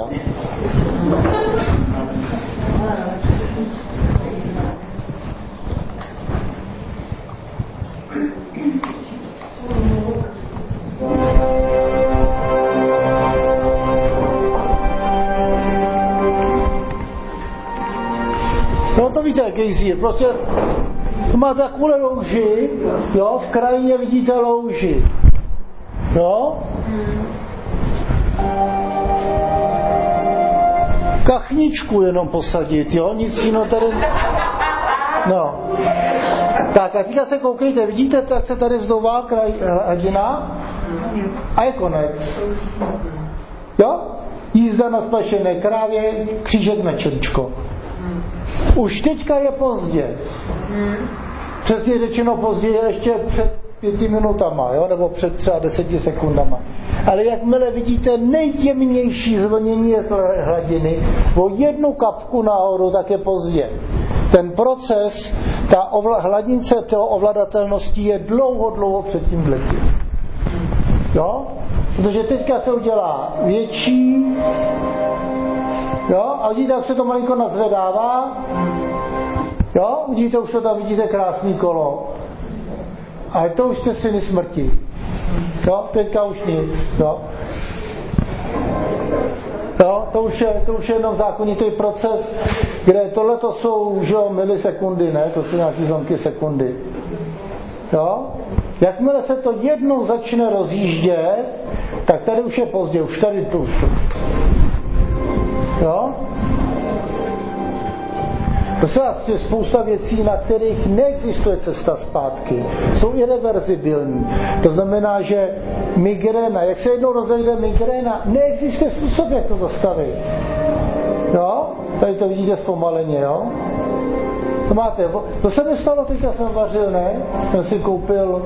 No to víte, gejzír, prostě to má takové louži, jo, v krajině vidíte louži, jo. Kachničku jenom posadit, jo, nic jiného tady, no. Tak a teďka se koukejte, vidíte, tak se tady vzdová kraj hladina a je konec. Jo? Jízda na spašené krávě, křížek na čeličko. Už teďka je pozdě. Přesně řečeno pozdě je ještě před pěti minutama, jo? Nebo před třeba deseti sekundama. Ale jakmile vidíte nejjemnější zvlnění hladiny o jednu kapku nahoru, tak je pozdě. Ten proces, ta ovla, hladince toho ovladatelnosti je dlouho, dlouho před tím vletím. Jo? Protože teďka se udělá větší, jo? A vidíte, jak se to malinko nazvedává. Jo? Vidíte, už to tam vidíte krásný kolo. Ale to už jste syny smrti. Jo? Teďka už nic. Jo? Jo? To, už je, to už je jenom zákonitý proces, kde tohle to jsou že jo, milisekundy, ne? To jsou nějaký zlomky sekundy. Jo? Jakmile se to jednou začne rozjíždět, tak tady už je pozdě, už tady to už. Jo? To je spousta věcí, na kterých neexistuje cesta zpátky. Jsou irreverzibilní. To znamená, že migréna, jak se jednou rozejde migréna, neexistuje způsob, jak to zastavit. Jo? Tady to vidíte zpomaleně, jo? To máte, to se mi stalo, teďka jsem vařil, ne? Jsem si koupil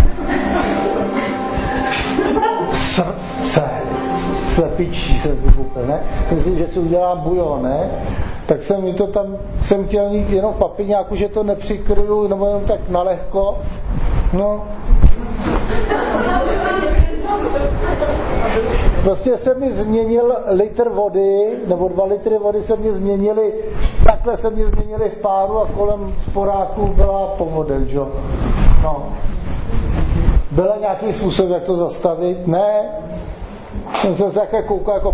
srdce, slepičí jsem si koupil, ne? Myslím, že si udělám bujon, ne? Tak jsem mi to tam, jsem chtěl mít jenom v papiňáku, že to nepřikryju, nebo jenom tak nalehko. No. Prostě se mi změnil litr vody, nebo dva litry vody se mi změnily, takhle se mi změnily v páru a kolem sporáku byla povodeň, že? No. Byl nějaký způsob, jak to zastavit? Ne. Jsem se takhle koukal jako...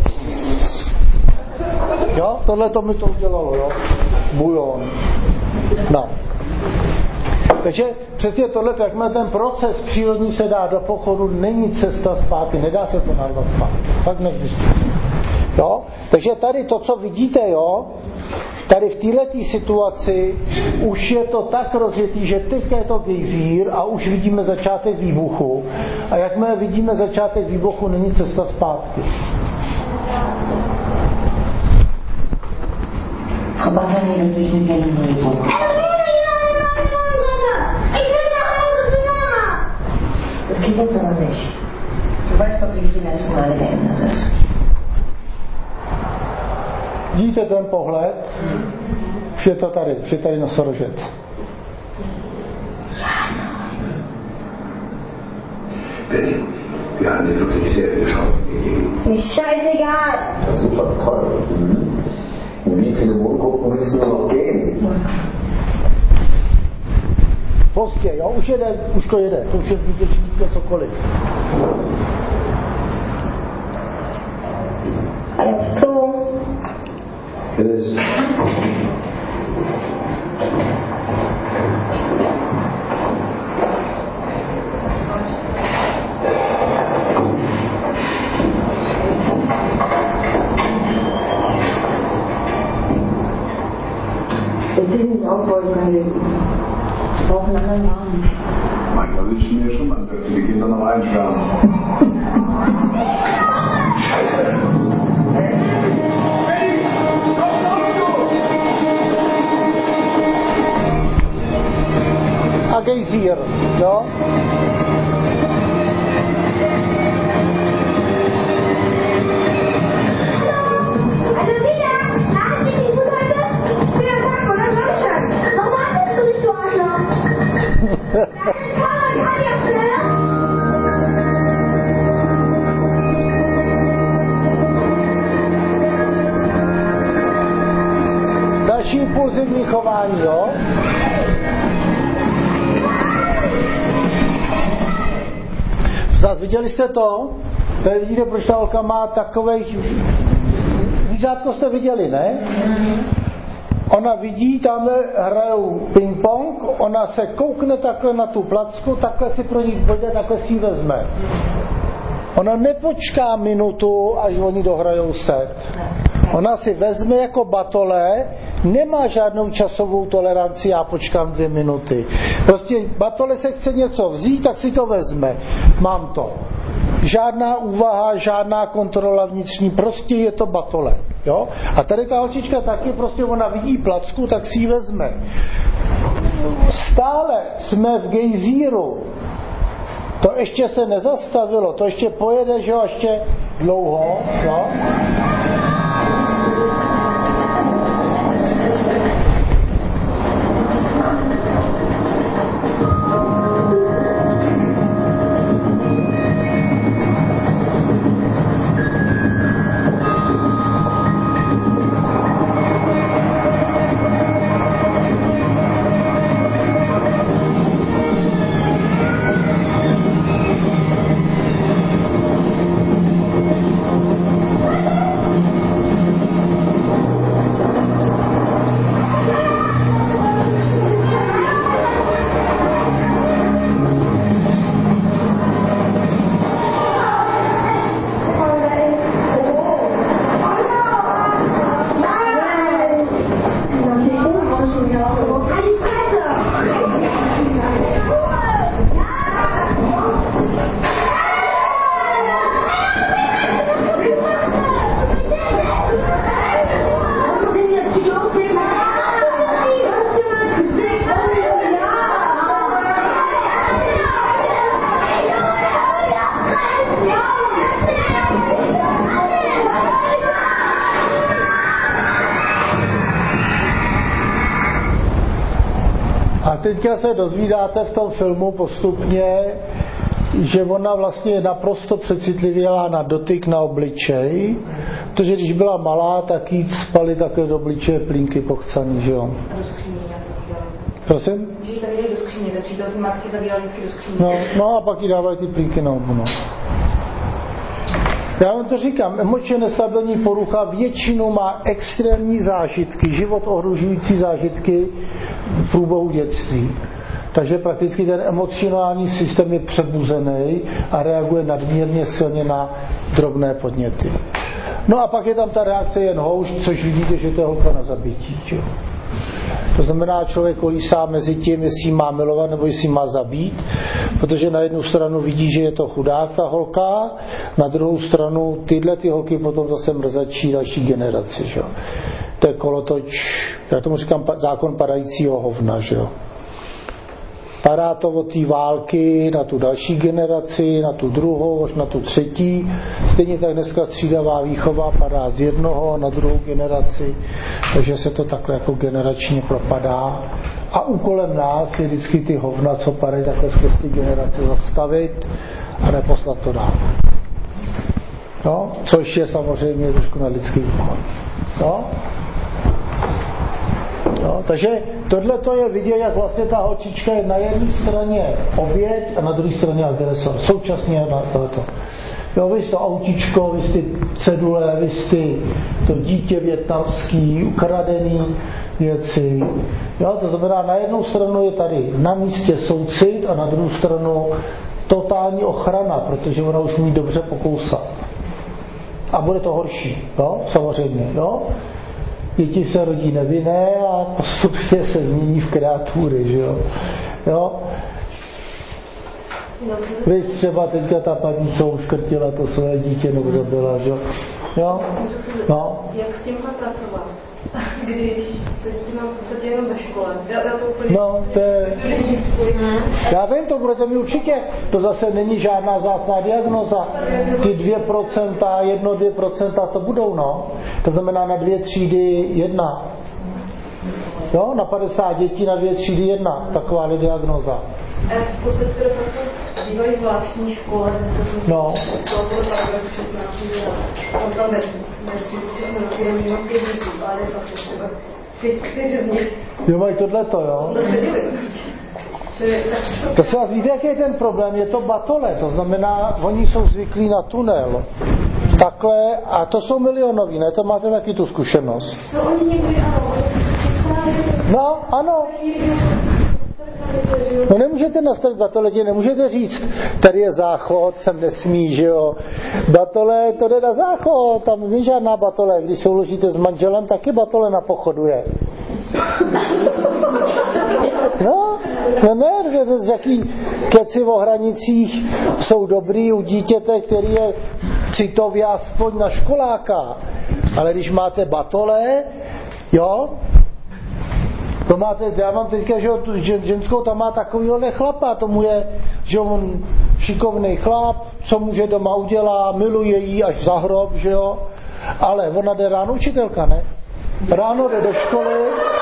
Jo, tohle to mi to udělalo, jo. Bujon. No. Takže přesně tohle, jakmile ten proces přírodní se dá do pochodu, není cesta zpátky, nedá se to narvat zpátky. Fakt neexistuje. Jo? Takže tady to, co vidíte, jo, tady v této situaci už je to tak rozjetý, že teď je to gejzír a už vidíme začátek výbuchu. A jakmile vidíme začátek výbuchu, není cesta zpátky. Chobávání do sich mit seinem Niveau. Das geht uns aber nicht. Du weißt doch, wie es die letzten Male geändert ist. Vidíte ten pohled? Už je to tady, už je tady nosorožec. Benny, wir haben dir wirklich sehr viele Chancen gegeben. Ist mir scheißegal. Das war super toll. Mhm. In wie viele Wohngruppen willst du noch gehen? Pozdě, jo, už jede, už to jede, to už je zbytečný cokoliv. Ale tu... Yes. Wenn dich nicht aufbauen kann, sie brauchen einen anderen Namen. Manchmal wünsche ich mir schon, man dürfte die Kinder noch einsperren. Scheiße. A gejzír, jo? Další impulzivní chování, jo? Zas viděli jste to? Tady vidíte, proč ta holka má takovej... Vířátko jste viděli, ne? Ona vidí, tamhle hrajou ping-pong, ona se koukne takhle na tu placku, takhle si pro ní bodě, takhle si ji vezme. Ona nepočká minutu, až oni dohrajou set. Ona si vezme jako batole, nemá žádnou časovou toleranci, já počkám dvě minuty. Prostě batole se chce něco vzít, tak si to vezme. Mám to. Žádná úvaha, žádná kontrola vnitřní, prostě je to batole. Jo? A tady ta holčička taky, prostě ona vidí placku, tak si ji vezme. Stále jsme v gejzíru. To ještě se nezastavilo, to ještě pojede, že jo, ještě dlouho, no. Teďka se dozvídáte v tom filmu postupně, že ona vlastně je naprosto přecitlivělá na dotyk, na obličej, protože když byla malá, tak jí spaly takové do obličeje plínky pochcaný, že jo? A do skříně jak to dělali? Prosím? Že ji zavíjeli do skříně, ten přítel ty matky zavíjel vždycky do skříně. No, no a pak jí dávají ty plínky na obu, no. Já vám to říkám, emočně nestabilní porucha většinou má extrémní zážitky, život ohrožující zážitky v průběhu dětství. Takže prakticky ten emocionální systém je přebuzený a reaguje nadměrně silně na drobné podněty. No a pak je tam ta reakce jen houšť, což vidíte, že to je holka na zabití. Čo? To znamená, člověk kolísá mezi tím, jestli má milovat nebo jestli má zabít, protože na jednu stranu vidí, že je to chudák ta holka, na druhou stranu tyhle ty holky potom zase mrzačí další generaci. Že? To je kolotoč, já tomu říkám zákon padajícího hovna. Že? Padá to od té války na tu další generaci, na tu druhou, až na tu třetí. Stejně tak dneska střídavá výchova padá z jednoho na druhou generaci, takže se to takhle jako generačně propadá. A úkolem nás je vždycky ty hovna, co padají takhle skrz ty generace, zastavit a neposlat to dál. No, což je samozřejmě trošku na lidský úkol. No. No, takže tohle to je vidět, jak vlastně ta holčička je na jedné straně oběť a na druhé straně agresor. Současně na tohleto. Jo, vy jste to autíčko, vy jste cedule, vy jste to dítě větnamský, ukradený věci. Jo, to znamená, na jednu stranu je tady na místě soucit a na druhou stranu totální ochrana, protože ona už umí dobře pokousat. A bude to horší, jo, samozřejmě, jo. Děti se rodí nevinné a postupně se změní v kreatury, že jo. jo? Vy třeba teďka ta paní, co uškrtila to své dítě, nebo zabila, že jo. jo? No. Jak s tímhle pracovat? Když to dítě mám v podstatě jenom ve škole. Já, já to úplně... No, to je... Já vím, to budete mi určitě. To zase není žádná vzácná diagnoza. Ty dvě procenta, jedno, dvě procenta to budou, no. To znamená na dvě třídy jedna. Jo, na padesát dětí na dvě třídy jedna. Taková je diagnoza. A jak způsob, které pracují v bývalý zvláštní škole, no. škole podle paragrafu šestnáct, on tam ve šestnáct jenom měl pět dětí, ale je to třeba tři, čtyři z nich. Jo, mají tohleto, jo? No, seděli. To se vás víte, jaký je ten problém? Je to batole, to znamená, oni jsou zvyklí na tunel. Takhle, a to jsou milionoví, ne? To máte taky tu zkušenost. Co oni někdy, ano, no, ano. No nemůžete nastavit batoletě, nemůžete říct, tady je záchod, sem nesmí, že jo. Batole, to jde na záchod, tam není žádná batole. Když souložíte s manželem, taky batole na pochodu je. No, no ne, z jaký keci o hranicích jsou dobrý u dítěte, který je citově aspoň na školáka. Ale když máte batole, jo, to máte, já mám teďka, že ženskou tam má takovýhle chlapa, tomu je, že on šikovný chlap, co může doma udělá, miluje jí až za hrob, že jo, ale ona jde ráno, učitelka, ne? Ráno jde do školy,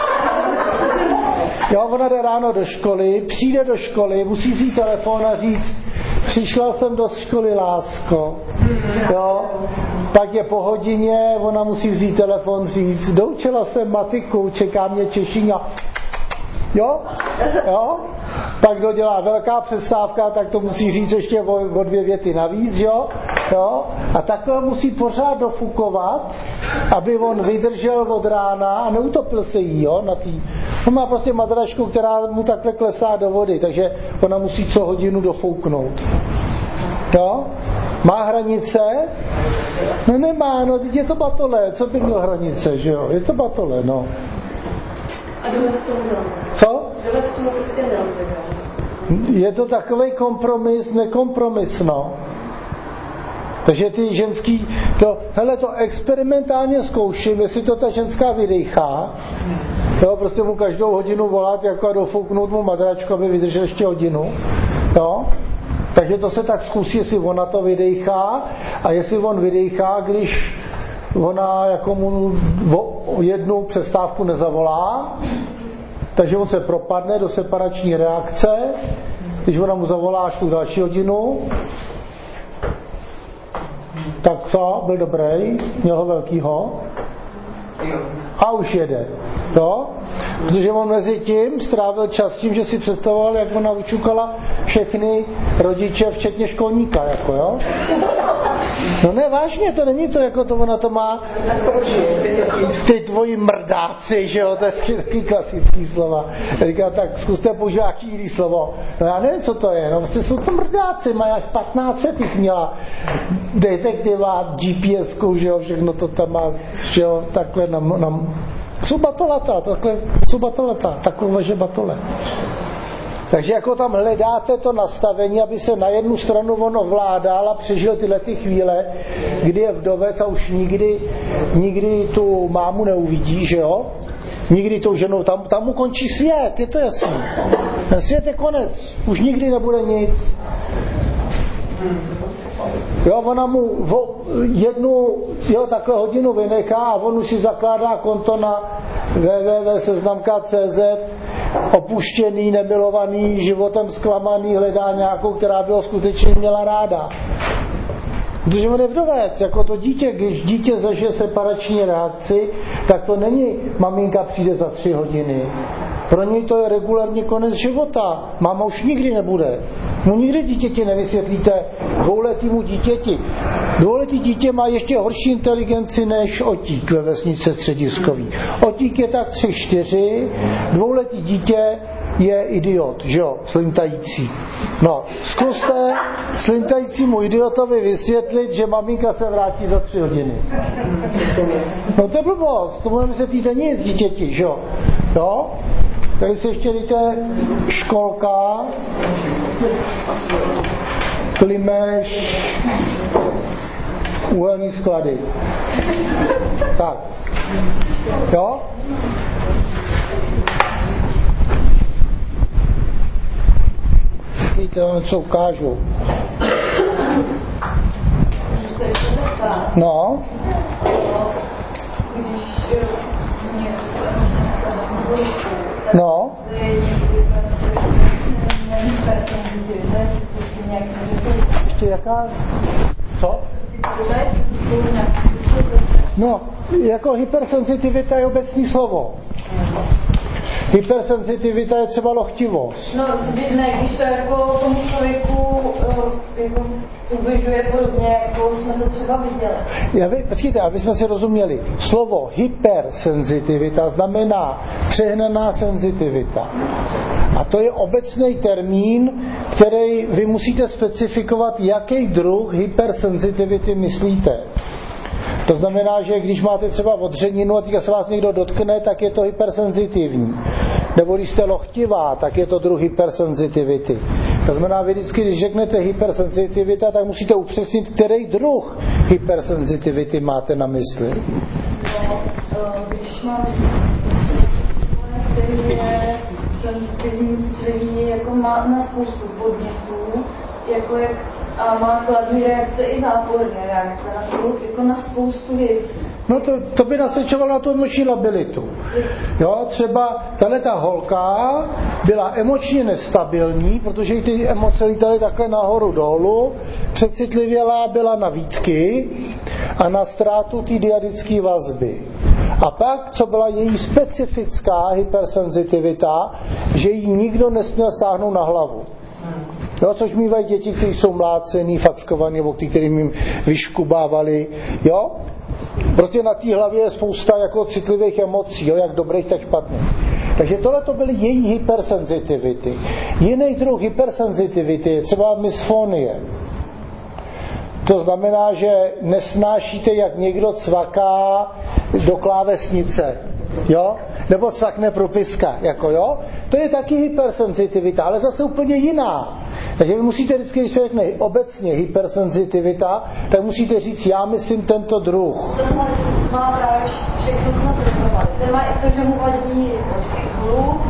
jo, ona jde ráno do školy, přijde do školy, musí si telefon a říct, přišla jsem do školy, lásko, jo, tak je po hodině, ona musí vzít telefon, říct, doučila jsem matiku, čeká mě čeština, jo, jo, pak dodělá velká přestávka, tak to musí říct ještě o, o dvě věty navíc, jo, jo, a takhle musí pořád dofukovat, aby on vydržel od rána a neutopil se jí, jo, na tý. On má prostě madračku, která mu takhle klesá do vody, takže ona musí co hodinu dofouknout. Jo? Má hranice? No nemá, no teď je to batole, co by měl hranice, že jo, je to batole, no. A dole s tomu co? Dole s tomu prostě je to takovej kompromis, nekompromis, no. Takže ty ženský, to, hele, to experimentálně zkouším, jestli to ta ženská vydejchá, jo, prostě mu každou hodinu volat, jako a dofouknout mu madračku, aby vydržel ještě hodinu, jo. Takže to se tak zkusí, jestli ona to vydejchá a jestli on vydejchá, když ona jako mu jednu přestávku nezavolá, takže on se propadne do separační reakce, když ona mu zavolá až tu další hodinu, tak co, byl dobrý, měl ho velkýho a už jede, jo? Protože on mezi tím strávil čas tím, že si představoval, jak ona učukala všechny rodiče, včetně školníka, jako jo. No ne, vážně, to není to, jako to ona to má ty tvoji mrdáci, že jo, to je taky klasický slova. Říká, tak zkuste použít jaký jiný slovo. No já nevím, co to je, no vlastně jsou to mrdáci, mají jak patnáct set jich měla detektiva, G P S ku, že jo, všechno to tam má, že jo, takhle na, na jsou batolata, takhle jsou batolata, takhle uvaže batole. Takže jako tam hledáte to nastavení, aby se na jednu stranu on ovládal a přežil tyhle ty chvíle, kdy je vdovec a už nikdy, nikdy tu mámu neuvidí, že jo? Nikdy tou ženou, tam, tam mu končí svět, je to jasný. Ten svět je konec, už nikdy nebude nic. Jo, ona mu jednu, jo, takhle hodinu vynechá a on už si zakládá konto na w w w tečka seznamka tečka c z, opuštěný, nemilovaný, životem zklamaný, hledá nějakou, která by ho skutečně měla ráda. Protože on je vdovec, jako to dítě, když dítě zažije separační reakci, tak to není maminka přijde za tři hodiny. Pro něj to je regulárně konec života. Máma už nikdy nebude. No nikdy dítěti nevysvětlíte dvouletýmu dítěti. Dvouletý dítě má ještě horší inteligenci než Otík ve vesnice Střediskový. Otík je tak tři, čtyři, dvouletý dítě je idiot, že jo, slintající. No, zkuste slintajícímu idiotovi vysvětlit, že maminka se vrátí za tři hodiny. No to je blbost, tomu nevysvětlíte nic dítěti, že jo. Jo? Tady se ještě dejte školka, Klimeš, uhelný sklady. Tak. Jo? Víte, vám co ukážu. No. No. Ještě jaká? Co? No, jako hypersenzitivita je obecný slovo. Hypersenzitivita je třeba lochtivost. No, ne, když to jako tomu člověku jako ubližuje podobně, jako jsme to třeba viděli. Já vy, počkejte, aby jsme si rozuměli. Slovo hypersenzitivita znamená přehnaná senzitivita. A to je obecný termín, který vy musíte specifikovat, jaký druh hypersenzitivity myslíte. To znamená, že když máte třeba odřeninu a teďka se vás někdo dotkne, tak je to hypersenzitivní. Nebo když jste lochtivá, tak je to druh hypersenzitivity. To znamená, vy vždycky, když řeknete hypersenzitivita, tak musíte upřesnit, který druh hypersenzitivity máte na mysli. No, když mám který je senzitivní, citlivý, jako má na spoustu podnětů, jako jak a má chladné reakce i záporné reakce na, spou, jako na spoustu věcí. No to, to by nasvědčovalo na tu emoční labilitu. Jo, třeba tato holka byla emočně nestabilní, protože jí ty emoce lítaly takhle nahoru dolů, přecitlivělá byla na výtky a na ztrátu té diadické vazby. A pak, co byla její specifická hypersenzitivita, že jí nikdo nesměl sáhnout na hlavu. Jo, což mývají děti, kteří jsou mlácený, fackovaný, nebo ty, kterým jim vyškubávali. Jo? Prostě na té hlavě je spousta jako citlivých emocí, jo? Jak dobrých, tak špatných. Takže tohle to byly její hypersenzitivity. Jiný druh hypersenzitivity je třeba misfonie. To znamená, že nesnášíte, jak někdo cvaká do klávesnice. Jo? Nebo cvakne propiska, jako jo? To je taky hypersenzitivita, ale zase úplně jiná. Takže vy musíte vždycky, když se řekne obecně hypersenzitivita, tak musíte říct, já myslím tento druh. To má právě všechno, co na to dohromady. Ten má i to, že mu vadí hluk,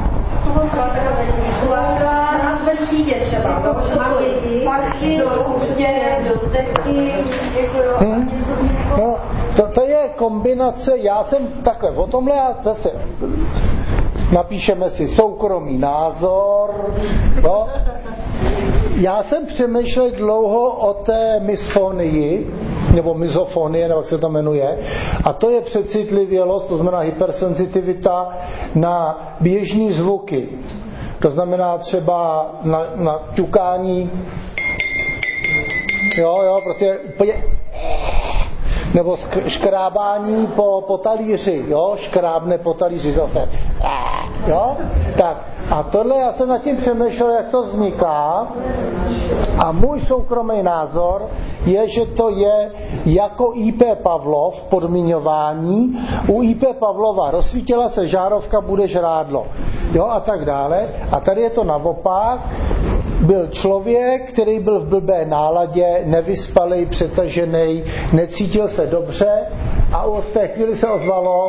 hluk, ve třídě třeba, pachy, kůstě, doteky, jako jo, hmm. něco no, to, to je kombinace, já jsem takhle, o tomhle já zase napíšeme si soukromý názor, no. Já jsem přemýšlel dlouho o té misfonii, nebo mizofonie, nebo jak se to jmenuje, a to je přecitlivělost, to znamená hypersenzitivita na běžný zvuky. To znamená třeba na, na ťukání, jo, jo, prostě úplně, nebo škrábání po, po talíři, jo, škrábne po talíři zase, jo, tak. A tohle já jsem nad tím přemýšlel, jak to vzniká, a můj soukromý názor je, že to je jako í pé Pavlov podmiňování. U í pé Pavlova rozsvítila se žárovka, bude žrádlo, jo, a tak dále. A tady je to naopak. Byl člověk, který byl v blbé náladě, nevyspalej, přetažený, necítil se dobře a v té chvíli se ozvalo,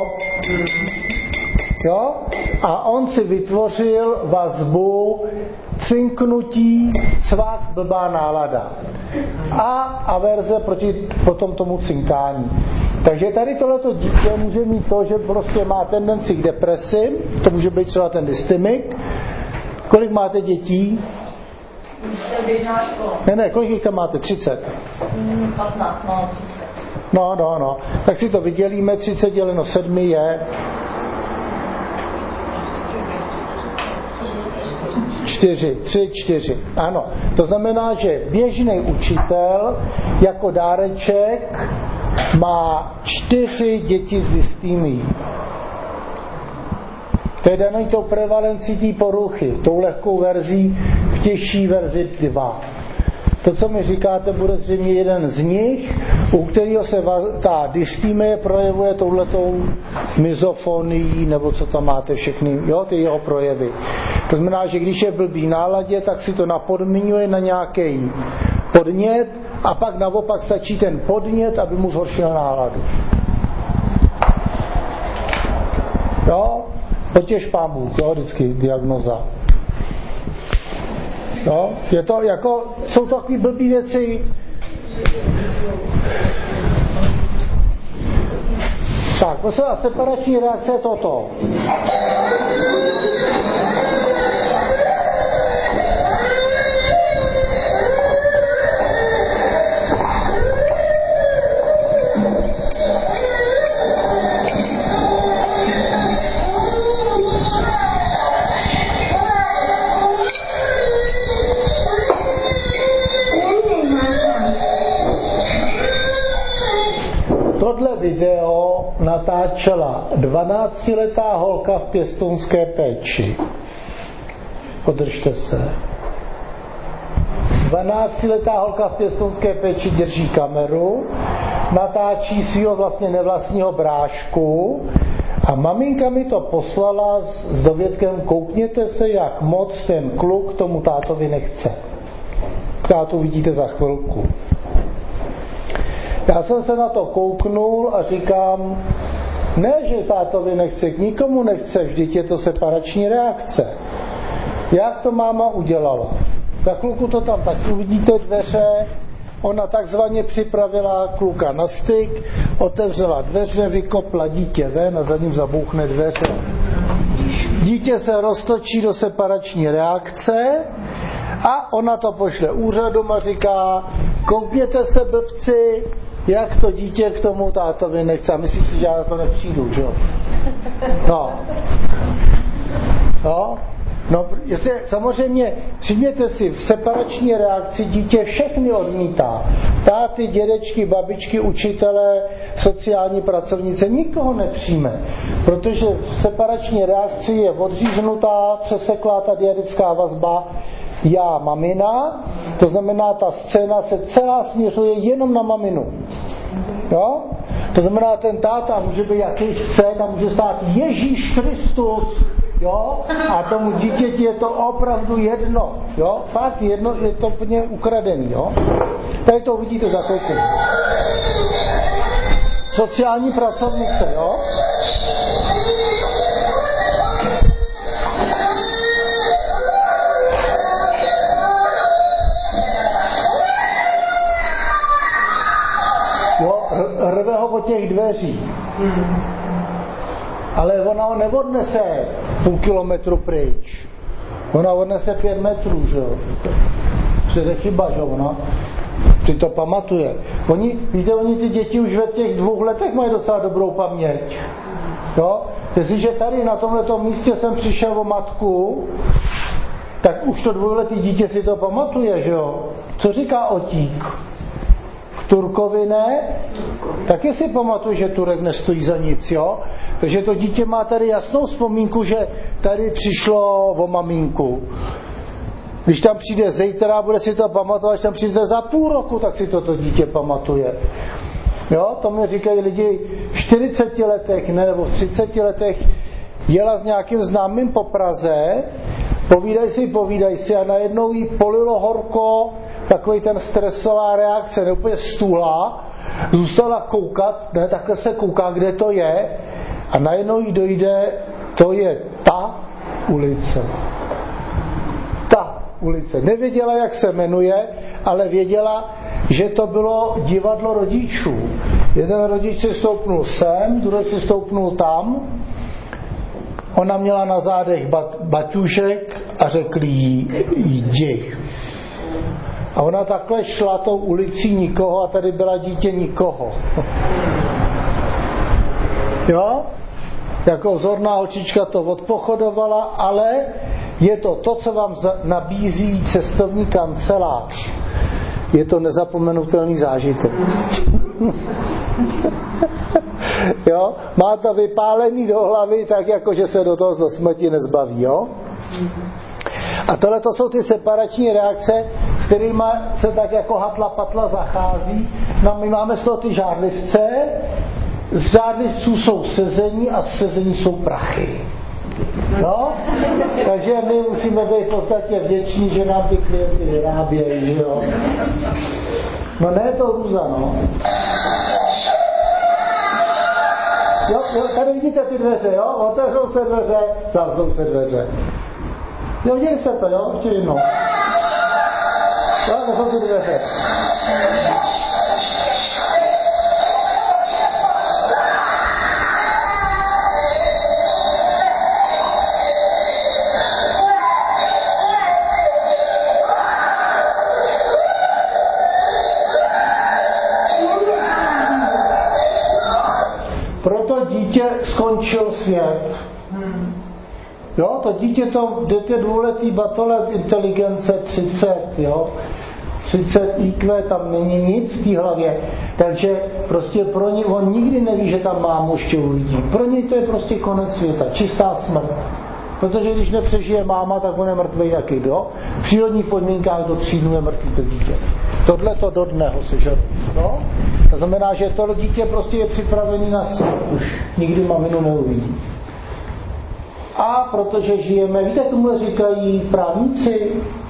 jo? A on si vytvořil vazbu cinknutí, cvak, blbá nálada. A averze proti potom tomu cinkání. Takže tady tohleto dítě může mít to, že prostě má tendenci k depresi, to může být třeba ten dystemik. Kolik máte dětí? Ne, ne, kolik jich tam máte? třicet? patnáct, no, třicet. No, no, no. Tak si to vydělíme, třicet děleno sedmi je... čtyři, tři, čtyři. Ano. To znamená, že běžný učitel jako dáreček má čtyři děti s dystémií. To je daný tou prevalencí té poruchy, tou lehkou verzí, v těžší verzi dva. To, co mi říkáte, bude zřejmě jeden z nich, u kterého se ta dystémie projevuje touhletou mizofonií, nebo co tam máte všechny, jo, ty jeho projevy. To znamená, že když je v blbý náladě, tak si to napodmiňuje na nějaký podnět a pak naopak stačí ten podnět, aby mu zhoršil náladu. Jo? Potěž Pán Bůh, jo, vždycky diagnoza. Jo? Je to jako, jsou to takové blbý věci. Tak, prosím vás, separační reakce je toto. Tohle video natáčela dvanáctiletá holka v pěstounské péči. Podržte se. dvanáctiletá holka v pěstounské péči drží kameru, natáčí svýho vlastně nevlastního brášku a maminka mi to poslala s dovědkem: koukněte se, jak moc ten kluk tomu tátovi nechce. Tátu vidíte za chvilku. Já jsem se na to kouknul a říkám, ne, že tátovi nechce, k nikomu nechce, vždyť je to separační reakce. Jak to máma udělala? Za chvilku to tam taky uvidíte, dveře. Ona takzvaně připravila kluka na styk, otevřela dveře, vykopla dítě ven a za ním zabouchne dveře. Dítě se roztočí do separační reakce a ona to pošle úřadům a říká: koukněte se, blbci, jak to dítě k tomu tátovi nechce. A myslí si, že já na to nepřijdu, že jo? No. No. No, jestli, samozřejmě, všimněte si, v separační reakci dítě všechny odmítá. Táty, dědečky, babičky, učitelé, sociální pracovnice, nikoho nepřijme. Protože v separační reakci je odříznutá, přeseklá ta diadická vazba já, mamina, to znamená, ta scéna se celá směřuje jenom na maminu. Jo? To znamená, ten táta může být jaký chce, tam může stát Ježíš Kristus, jo? A tomu dítěti je to opravdu jedno, jo? Fakt jedno, je to úplně ukradený, jo? Tady to uvidíte za chvilku. Sociální pracovnice, jo? Jo, rve ho od těch dveří. Ale ona ho neodnese půl kilometru pryč. Ona odnese pět metrů, že jo. To je chyba, že ona si to pamatuje. Oni, víte, oni ty děti už ve těch dvou letech mají docela dobrou paměť. Jo? Jestliže tady na tomhleto místě jsem přišel o matku, tak už to dvouletý dítě si to pamatuje, že jo. Co říká Otík? Turkovi ne, taky si pamatuju, že Turek nestojí za nic, jo? Takže to dítě má tady jasnou vzpomínku, že tady přišlo o maminku. Když tam přijde zítra, bude si to pamatovat, když tam přijde za půl roku, tak si toto dítě pamatuje. Jo, to mi říkají lidi v čtyřiceti letech, ne, nebo v třiceti letech jela s nějakým známým po Praze, povídaj si, povídaj si a najednou jí polilo horko, takový ten stresová reakce, ne úplně stůhla, zůstala koukat, ne, takhle se kouká, kde to je a najednou jí dojde, to je ta ulice. Ta ulice. Nevěděla, jak se jmenuje, ale věděla, že to bylo divadlo rodičů. Jeden rodič si stoupnul sem, druhý si stoupnul tam. Ona měla na zádech bat, baťušek a řekli jí, jdi. A ona takhle šla tou ulicí nikoho a tady byla dítě nikoho. Jo? Jako vzorná holčička to odpochodovala, ale je to to, co vám nabízí cestovní kancelář. Je to nezapomenutelný zážitek. Jo? Má to vypálený do hlavy, tak jako že se do toho do smrti nezbaví. Jo? A tohle to jsou ty separační reakce, s kterými se tak jako hatla patla zachází. No my máme z toho ty žárlivce. Z žárlivců jsou sezení a z sezení jsou prachy. No? Takže my musíme být v podstatě vděční, že nám ty klienty vyrábějí, že jo? No ne, je to růza, no. Jo, jo, tady vidíte ty dveře, jo? Otevřou se dveře, zavřou se dveře. Jo, viděli jste to, jo? Ještě jednou. Jo, to jsou ty dveře. Proto dítě skončil svět. Jo, to dítě to, jdete dvouletý batole inteligence třicet, jo. třicet í kvé, tam není nic v té hlavě. Takže prostě pro ně, on nikdy neví, že tam mámu ještě uvidí. Pro něj to je prostě konec světa, čistá smrt. Protože když nepřežije máma, tak on je mrtvý jaký, jo. V přírodních podmínkách do tří dnů je mrtvý to dítě. Tohle to do dne ho sežere, jo. To znamená, že to dítě prostě je připravený na smrt, už nikdy maminu neuvidí. A protože žijeme, víte, tomu říkají právníci,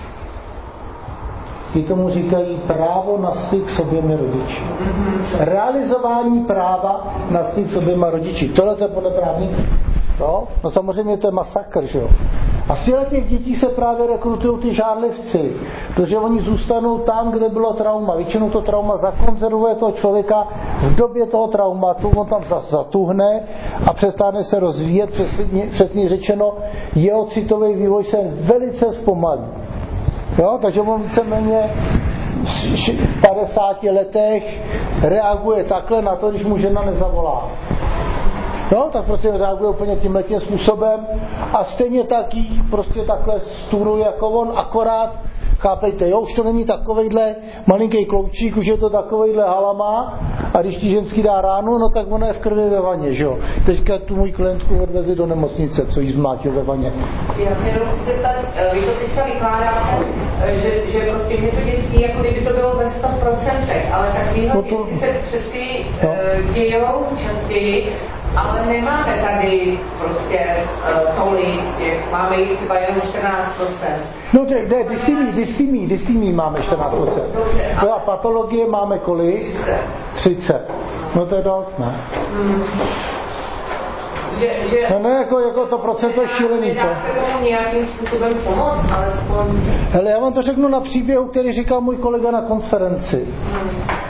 ty tomu říkají právo na styk s oběma rodiči. Realizování práva na styk s oběma rodiči. Tohle to je podle právníků. No? No samozřejmě to je masakr, že jo. A z těch dětí se právě rekrutují ty žádlivci, protože oni zůstanou tam, kde bylo trauma. Většinou to trauma zakonzervuje toho člověka v době toho traumatu, on tam zatuhne a přestane se rozvíjet, přesně, přesně řečeno, jeho citový vývoj se velice zpomalí. Jo? Takže on víceméně v padesáti letech reaguje takhle na to, když mu žena nezavolá. No, tak prostě reaguje úplně tímhletím způsobem a stejně taky prostě takhle stůruje jako on, akorát, chápejte, jo, už to není takovejhle malinký kloučík, už je to takovejhle halama a když ti ženský dá ránu, no tak ona je v krvi ve vaně, že jo. Teďka tu můj klientku odvezli do nemocnice, co jí zmlátil ve vaně. Já se jenom chci zeptat, vy to teďka vykládáte, že, že prostě mě to děsí, jako kdyby to bylo ve sto procent, ale takovýhle no to... věci se přeci no. dějou častěji, ale nemáme tady prostě uh, tolik, jak máme jich třeba jenom čtrnáct procent. No to je dystymí, dystymí, dystymí máme čtrnáct procent. A patologie máme kolik? třicet. No to je dost, ne? Hmm. Že, že no ne, jako, jako to procento je šílený, co? Dá se tomu nějakým způsobem pomoct, alespoň... Hele, já vám to řeknu na příběhu, který říkal můj kolega na konferenci. Hmm.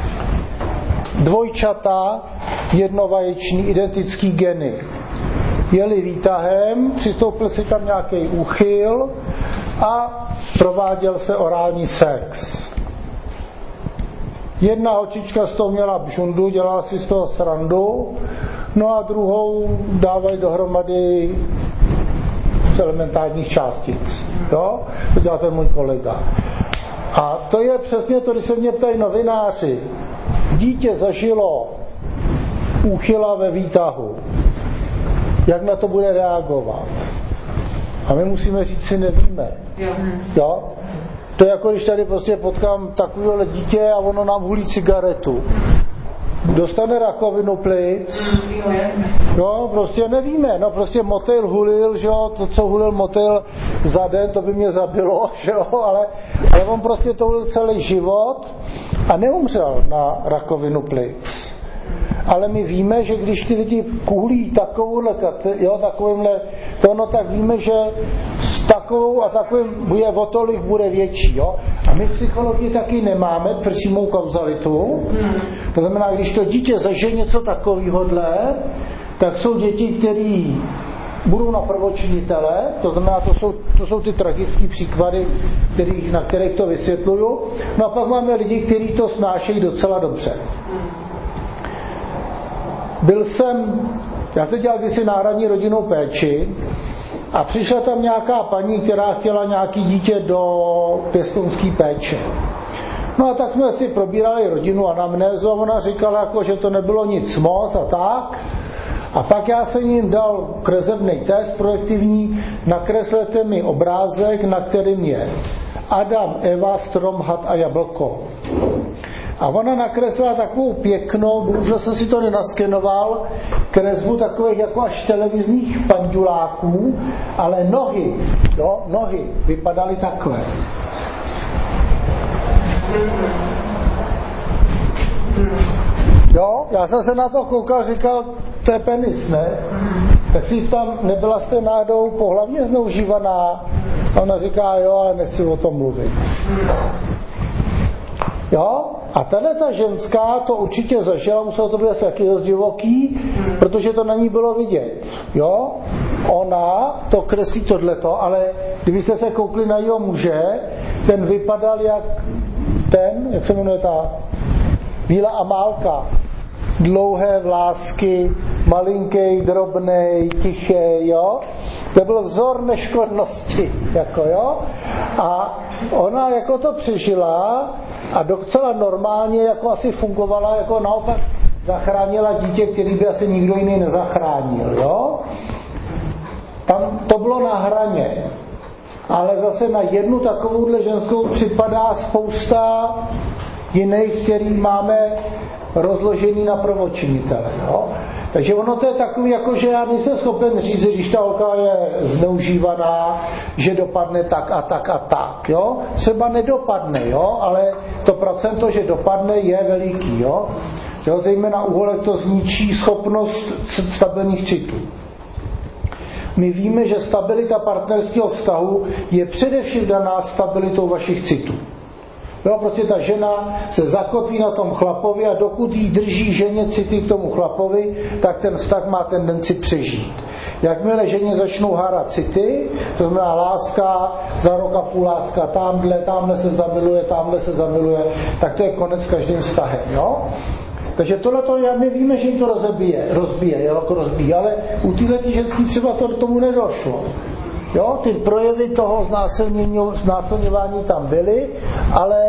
Dvojčata, jednovaječný, identický geny. Jeli výtahem, přistoupil si tam nějaký úchyl a prováděl se orální sex. Jedna holčička z toho měla bžundu, dělala si z toho srandu, no a druhou dávají dohromady z elementárních částic. Jo? To dělá ten můj kolega. A to je přesně to, když se mě ptají novináři. Dítě zažilo úchyla ve výtahu. Jak na to bude reagovat? A my musíme říct si nevíme. Jo? To je jako když tady prostě potkám takovéhle dítě a ono nám hulí cigaretu. Dostane rakovinu plic. Jo, prostě nevíme. No prostě motýl hulil, že jo, to, co hulil motýl za den, to by mě zabilo, že jo, ale, ale on prostě to hulil celý život a neumřel na rakovinu plic. Ale my víme, že když ty lidi kuhlí takovouhle, jo, takovýmhle, to no, tak víme, že s takovou a takovým bude o tolik bude větší, jo. A my v psychologii taky nemáme přímou kauzalitu. To znamená, když to dítě zažije něco takovýhodle, tak jsou děti, které budou na prvočinitele, to znamená, to jsou, to jsou ty tragické příklady, kterých, na kterých to vysvětluju. No a pak máme lidi, kteří to snášejí docela dobře. Byl jsem, já jsem dělal kdysi náhradní rodinnou péči a přišla tam nějaká paní, která chtěla nějaký dítě do pěstounské péče. No a tak jsme si probírali rodinu anamnézu a ona říkala, jako, že to nebylo nic moc a tak. A pak já jsem jim dal kresebný test projektivní, nakreslete mi obrázek, na kterým je Adam, Eva, strom, had a jablko. A ona nakreslila takovou pěknou, bohužel jsem si to nenaskenoval, kresbu takových jako až televizních panduláků, ale nohy, jo, nohy vypadaly takhle. Jo, já jsem se na to koukal, říkal, to je penis, ne? Tak si tam nebyla jste náhodou pohlavně zneužívaná? A ona říká, jo, ale nechci o tom mluvit. Jo? A tahle ta ženská to určitě zažila, muselo to být asi taky dost divoký, protože to na ní bylo vidět. Jo? Ona to kreslí tohleto, ale kdybyste se koukli na jeho muže, ten vypadal jak ten, jak se jmenuje ta Bílá Amálka. Dlouhé vlásky, malinký, drobnej, tichý, jo. To byl vzor neškodnosti, jako jo. A ona jako to přežila a docela normálně jako asi fungovala, jako naopak zachránila dítě, který by asi nikdo jiný nezachránil, jo. Tam to bylo na hraně. Ale zase na jednu takovouhle ženskou připadá spousta jiných, který máme rozložený na prvočinitele. Jo? Takže ono to je takový, jako že já nejsem schopen říct, když ta holka je zneužívaná, že dopadne tak a tak a tak. Jo? Třeba nedopadne, jo? Ale to procento, že dopadne, je veliký. Jo? Jo? Zejména u holek to zničí schopnost stabilních citů. My víme, že stabilita partnerského vztahu je především daná stabilitou vašich citů. Jo, prostě ta žena se zakotví na tom chlapovi a dokud jí drží ženě city k tomu chlapovi, tak ten vztah má tendenci přežít. Jakmile ženě začnou hárat city, to znamená láska, za rok a půl láska tamhle, tamhle se zamiluje, tamhle se zamiluje, tak to je konec s každým vztahem. Jo? Takže tohleto, my víme, že jim to rozbije, rozbije, jako rozbíje, ale u této ženský třeba to tomu nedošlo. Jo, ty projevy toho znásilňování tam byly, ale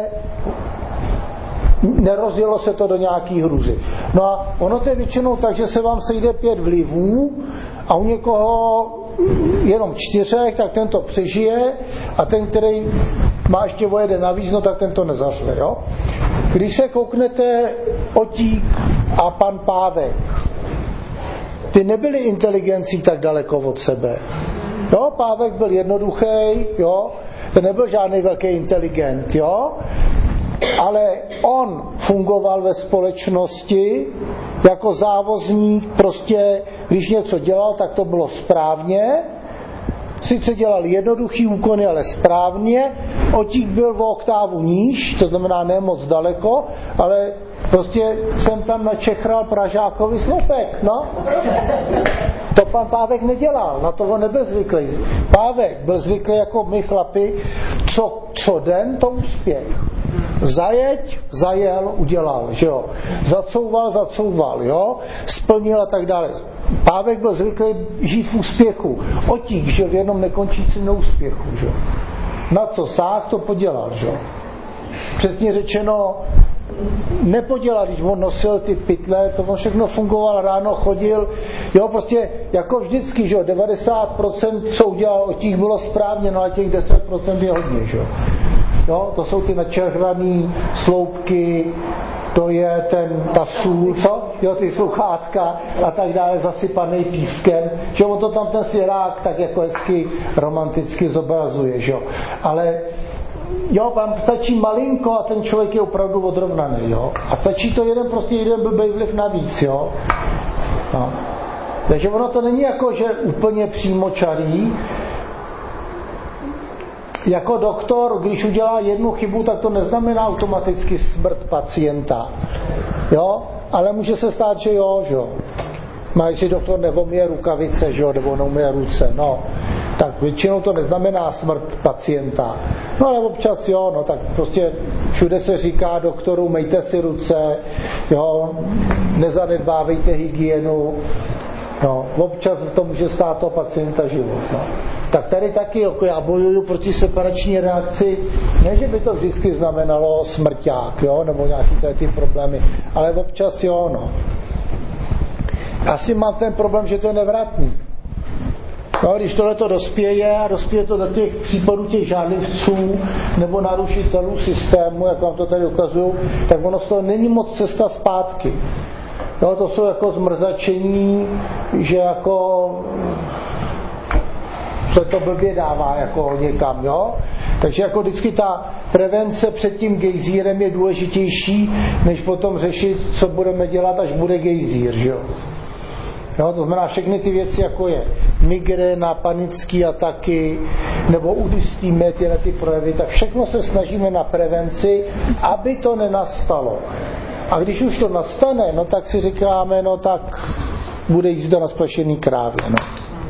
nerozdělo se to do nějaký hruzy. No a ono to je většinou tak, že se vám sejde pět vlivů a u někoho jenom čtyřek, tak ten to přežije a ten, který má ještě o jeden navíc, no tak ten to nezařve. Jo? Když se kouknete Otík a pan Pávek, ty nebyli inteligencí tak daleko od sebe. Jo, Pávek byl jednoduchý, jo, to nebyl žádný velký inteligent, jo, ale on fungoval ve společnosti jako závozník, prostě když něco dělal, tak to bylo správně, sice dělal jednoduchý úkony, ale správně, Otík byl o oktávu níž, to znamená ne moc daleko, ale prostě jsem tam načechral Pražákovi sloupek, no. To pan Pávek nedělal, na to on nebyl zvyklý. Pávek byl zvyklý jako my chlapi, co, co den, to úspěch. Zajeď, zajel, udělal, že jo. Zacouval, zacouval, jo. Splnil a tak dále. Pávek byl zvyklý žít v úspěchu. Otík žil v jednom nekončícím neúspěchu, že jo. Na co sáh, to podělal, že jo. Přesně řečeno, nepodělal, když on nosil ty pytle, to on všechno fungoval, ráno chodil, jo, prostě jako vždycky, že jo, devadesát procent, co udělal Otík, bylo správně, no a těch deset procent je hodně, že jo. Jo, to jsou ty načerhraný sloupky, to je ten, ta sůl, co? Jo, ty sluchátka a tak dále, zasypaný pískem, že on to tam ten svěrák tak jako hezky romanticky zobrazuje, že jo. Ale jo, vám stačí malinko a ten člověk je opravdu odrovnaný, jo. A stačí to jeden, prostě jeden blbej vliv navíc, jo. No. Takže ono to není jako, že úplně přímočarý. Jako doktor, když udělá jednu chybu, tak to neznamená automaticky smrt pacienta. Jo? Ale může se stát, že jo, že jo. Má, jestli doktor neumije rukavice, že jo, nebo neumije ruce, no. Tak většinou to neznamená smrt pacienta. No ale občas jo, no tak prostě všude se říká doktoru, mejte si ruce, jo, nezanedbávejte hygienu, no, občas to může stát toho pacienta život, no. Tak tady taky, jako já bojuju proti separační reakci, ne, že by to vždycky znamenalo smrťák, jo, nebo nějaký tady ty problémy, ale občas jo, no. Asi mám ten problém, že to je nevratný. No, když tohleto dospěje a dospěje to do těch případů těch žádlivců nebo narušitelů systému, jak vám to tady ukazuju, tak ono z toho není moc cesta zpátky. No, to jsou jako zmrzačení, že jako se to blbě dává jako někam, jo? Takže jako vždycky ta prevence před tím gejzírem je důležitější, než potom řešit, co budeme dělat, až bude gejzír, že jo? Jo, to znamená všechny ty věci, jako je migréna, panické ataky, nebo udystíme tyhle ty projevy, tak všechno se snažíme na prevenci, aby to nenastalo. A když už to nastane, no tak si říkáme, no tak bude jízda na splašený krávě, no.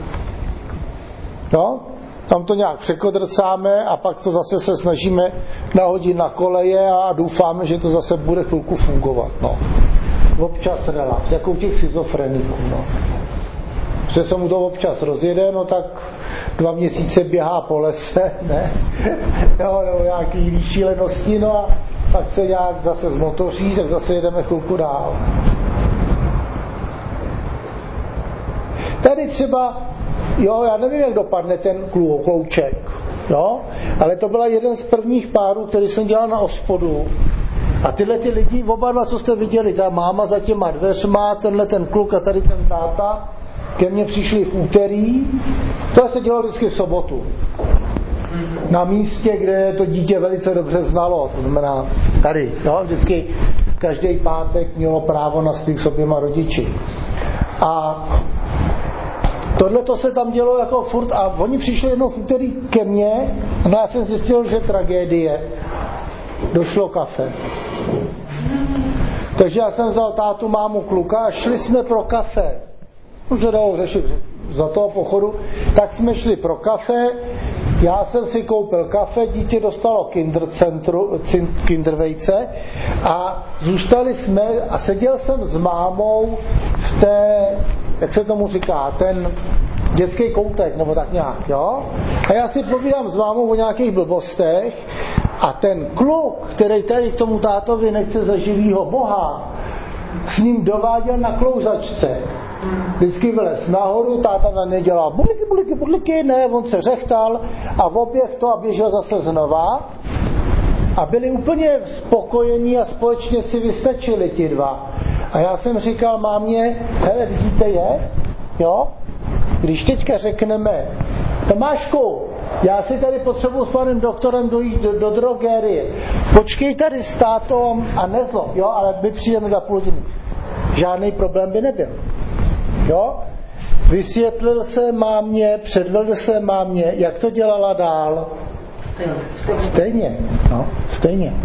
Jo? Tam to nějak překodrcáme a pak to zase se snažíme nahodit na koleje a doufáme, že to zase bude chvilku fungovat, no. Občas relax, jako u těch schizofreniků, no. Protože se mu to občas rozjede, no tak dva měsíce běhá po lese, ne? Jo, nebo nějaký jiný šílenosti, no a pak se nějak zase zmotoří, tak zase jedeme chvilku dál. Tady třeba, jo, já nevím, jak dopadne ten klouček, jo, ale to byla jeden z prvních párů, který jsem dělal na OSPODu. A tyhle ty lidi, oba dva, co jste viděli, ta máma za těma dveřma, tenhle ten kluk a tady ten táta, ke mně přišli v úterý, to se dělalo vždycky v sobotu. Na místě, kde to dítě velice dobře znalo, to znamená tady, jo, vždycky každý pátek mělo právo na styk s oběma rodiči. A Tohle to se tam dělo jako furt a oni přišli jednou v úterý ke mně a já jsem zjistil, že tragédie. Došlo kafe. Takže já jsem vzal tátu, mámu, kluka a šli jsme pro kafe. Už se dalo řešit za toho pochodu. Tak jsme šli pro kafe, já jsem si koupil kafe, dítě dostalo kinder centru, kindervejce a zůstali jsme a seděl jsem s mámou v té, jak se tomu říká, ten dětský koutek, nebo tak nějak, jo? A já si povídám s mámou o nějakých blbostech a ten kluk, který tady k tomu tátovi nechce za živýho boha, s ním dováděl na klouzačce. Vždycky vylez nahoru, táta na ně dělal buliky, buliky, buliky, ne, on se řechtal a oběh to a běžel zase znova. A byli úplně spokojení a společně si vystačili ti dva. A já jsem říkal mámě, hele, vidíte je? Jo? Když teďka řekneme, Tomášku, já si tady potřebuji s panem doktorem dojít do, do drogérie. Počkej tady s tátom a nezlo, jo, ale my přijdeme za půl hodiny. Žádný problém by nebyl. Jo? Vysvětlil se mámě, předvedl se mámě, jak to dělala dál. Stejně. Stejně. No, stejně.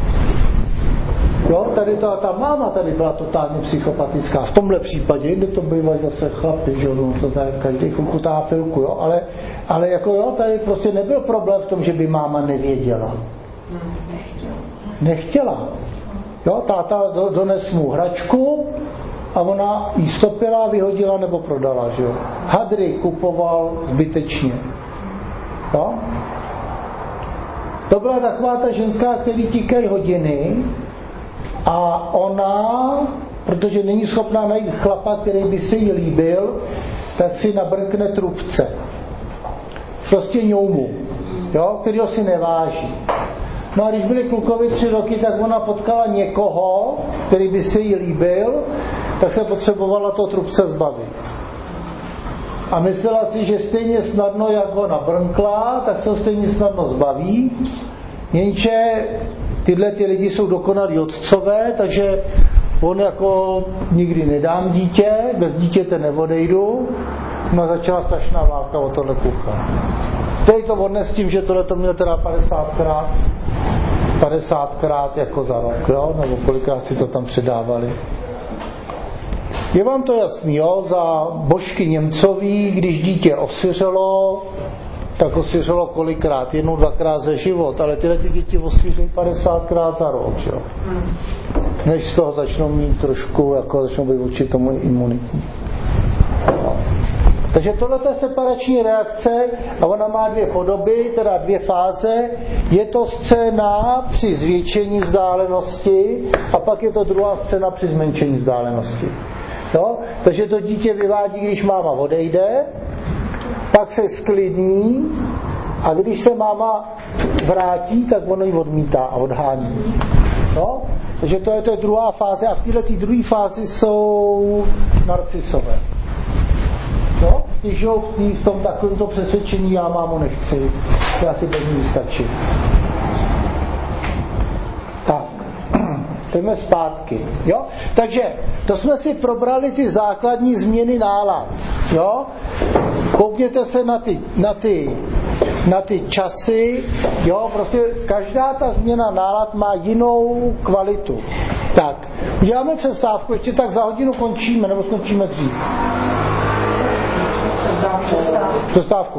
Jo, tady ta, ta máma tady byla totálně psychopatická. V tomhle případě, jde to bývají zase chlapi, že no, to tady každý chutá pilku, jo, ale, ale jako jo, tady prostě nebyl problém v tom, že by máma nevěděla. Nechtěla. Nechtěla. Jo, táta dones mu hračku a ona jí stopila, vyhodila nebo prodala, že jo. Hadry kupoval zbytečně. Jo? To byla taková ta ženská, který tíkají hodiny a ona, protože není schopná najít chlapa, který by si jí líbil, tak si nabrkne trubce. Prostě ňoumu, jo, kterýho si neváží. No a když byli klukovi tři roky, tak ona potkala někoho, který by si jí líbil, tak se potřebovala to trubce zbavit. A myslela si, že stejně snadno, jak ona brnkla, tak se ho stejně snadno zbaví. Jenže tyhle ty lidi jsou dokonalí otcové, takže on jako nikdy nedám dítě, bez dítěte neodejdu. No začala strašná válka o tohle kluka. Teď to odnes s tím, že tohle to měl teda padesátkrát, padesátkrát jako za rok, jo? Nebo kolikrát si to tam předávali. Je vám to jasný, jo? Za Božky Němcový, když dítě osiřelo, tak osiřelo kolikrát? Jednou, dvakrát za život, ale tyhle ty děti osiřují padesátkrát za rok, jo? Než z toho začnou mít trošku, jako začnou být vůči tomu imunitní. Takže tohle je separační reakce a ona má dvě podoby, teda dvě fáze. Je to scéna při zvětšení vzdálenosti a pak je to druhá scéna při zmenšení vzdálenosti. Jo? Takže to dítě vyvádí, když máma odejde, pak se sklidní a když se máma vrátí, tak ono ji odmítá a odhání. No? Takže to je, to je druhá fáze a v této druhé fázi jsou narcisové. No? Když žijou v, tý, v tom takovémto přesvědčení, já mámu nechci, já si bez ní vystačím. Tak, jdeme zpátky. Jo? Takže to jsme si probrali ty základní změny nálad. Jo? Koukněte se na ty, na ty, na ty časy. Jo? Prostě každá ta změna nálad má jinou kvalitu. Tak, uděláme přestávku, ještě tak za hodinu končíme, nebo skončíme dřív. Přestávku.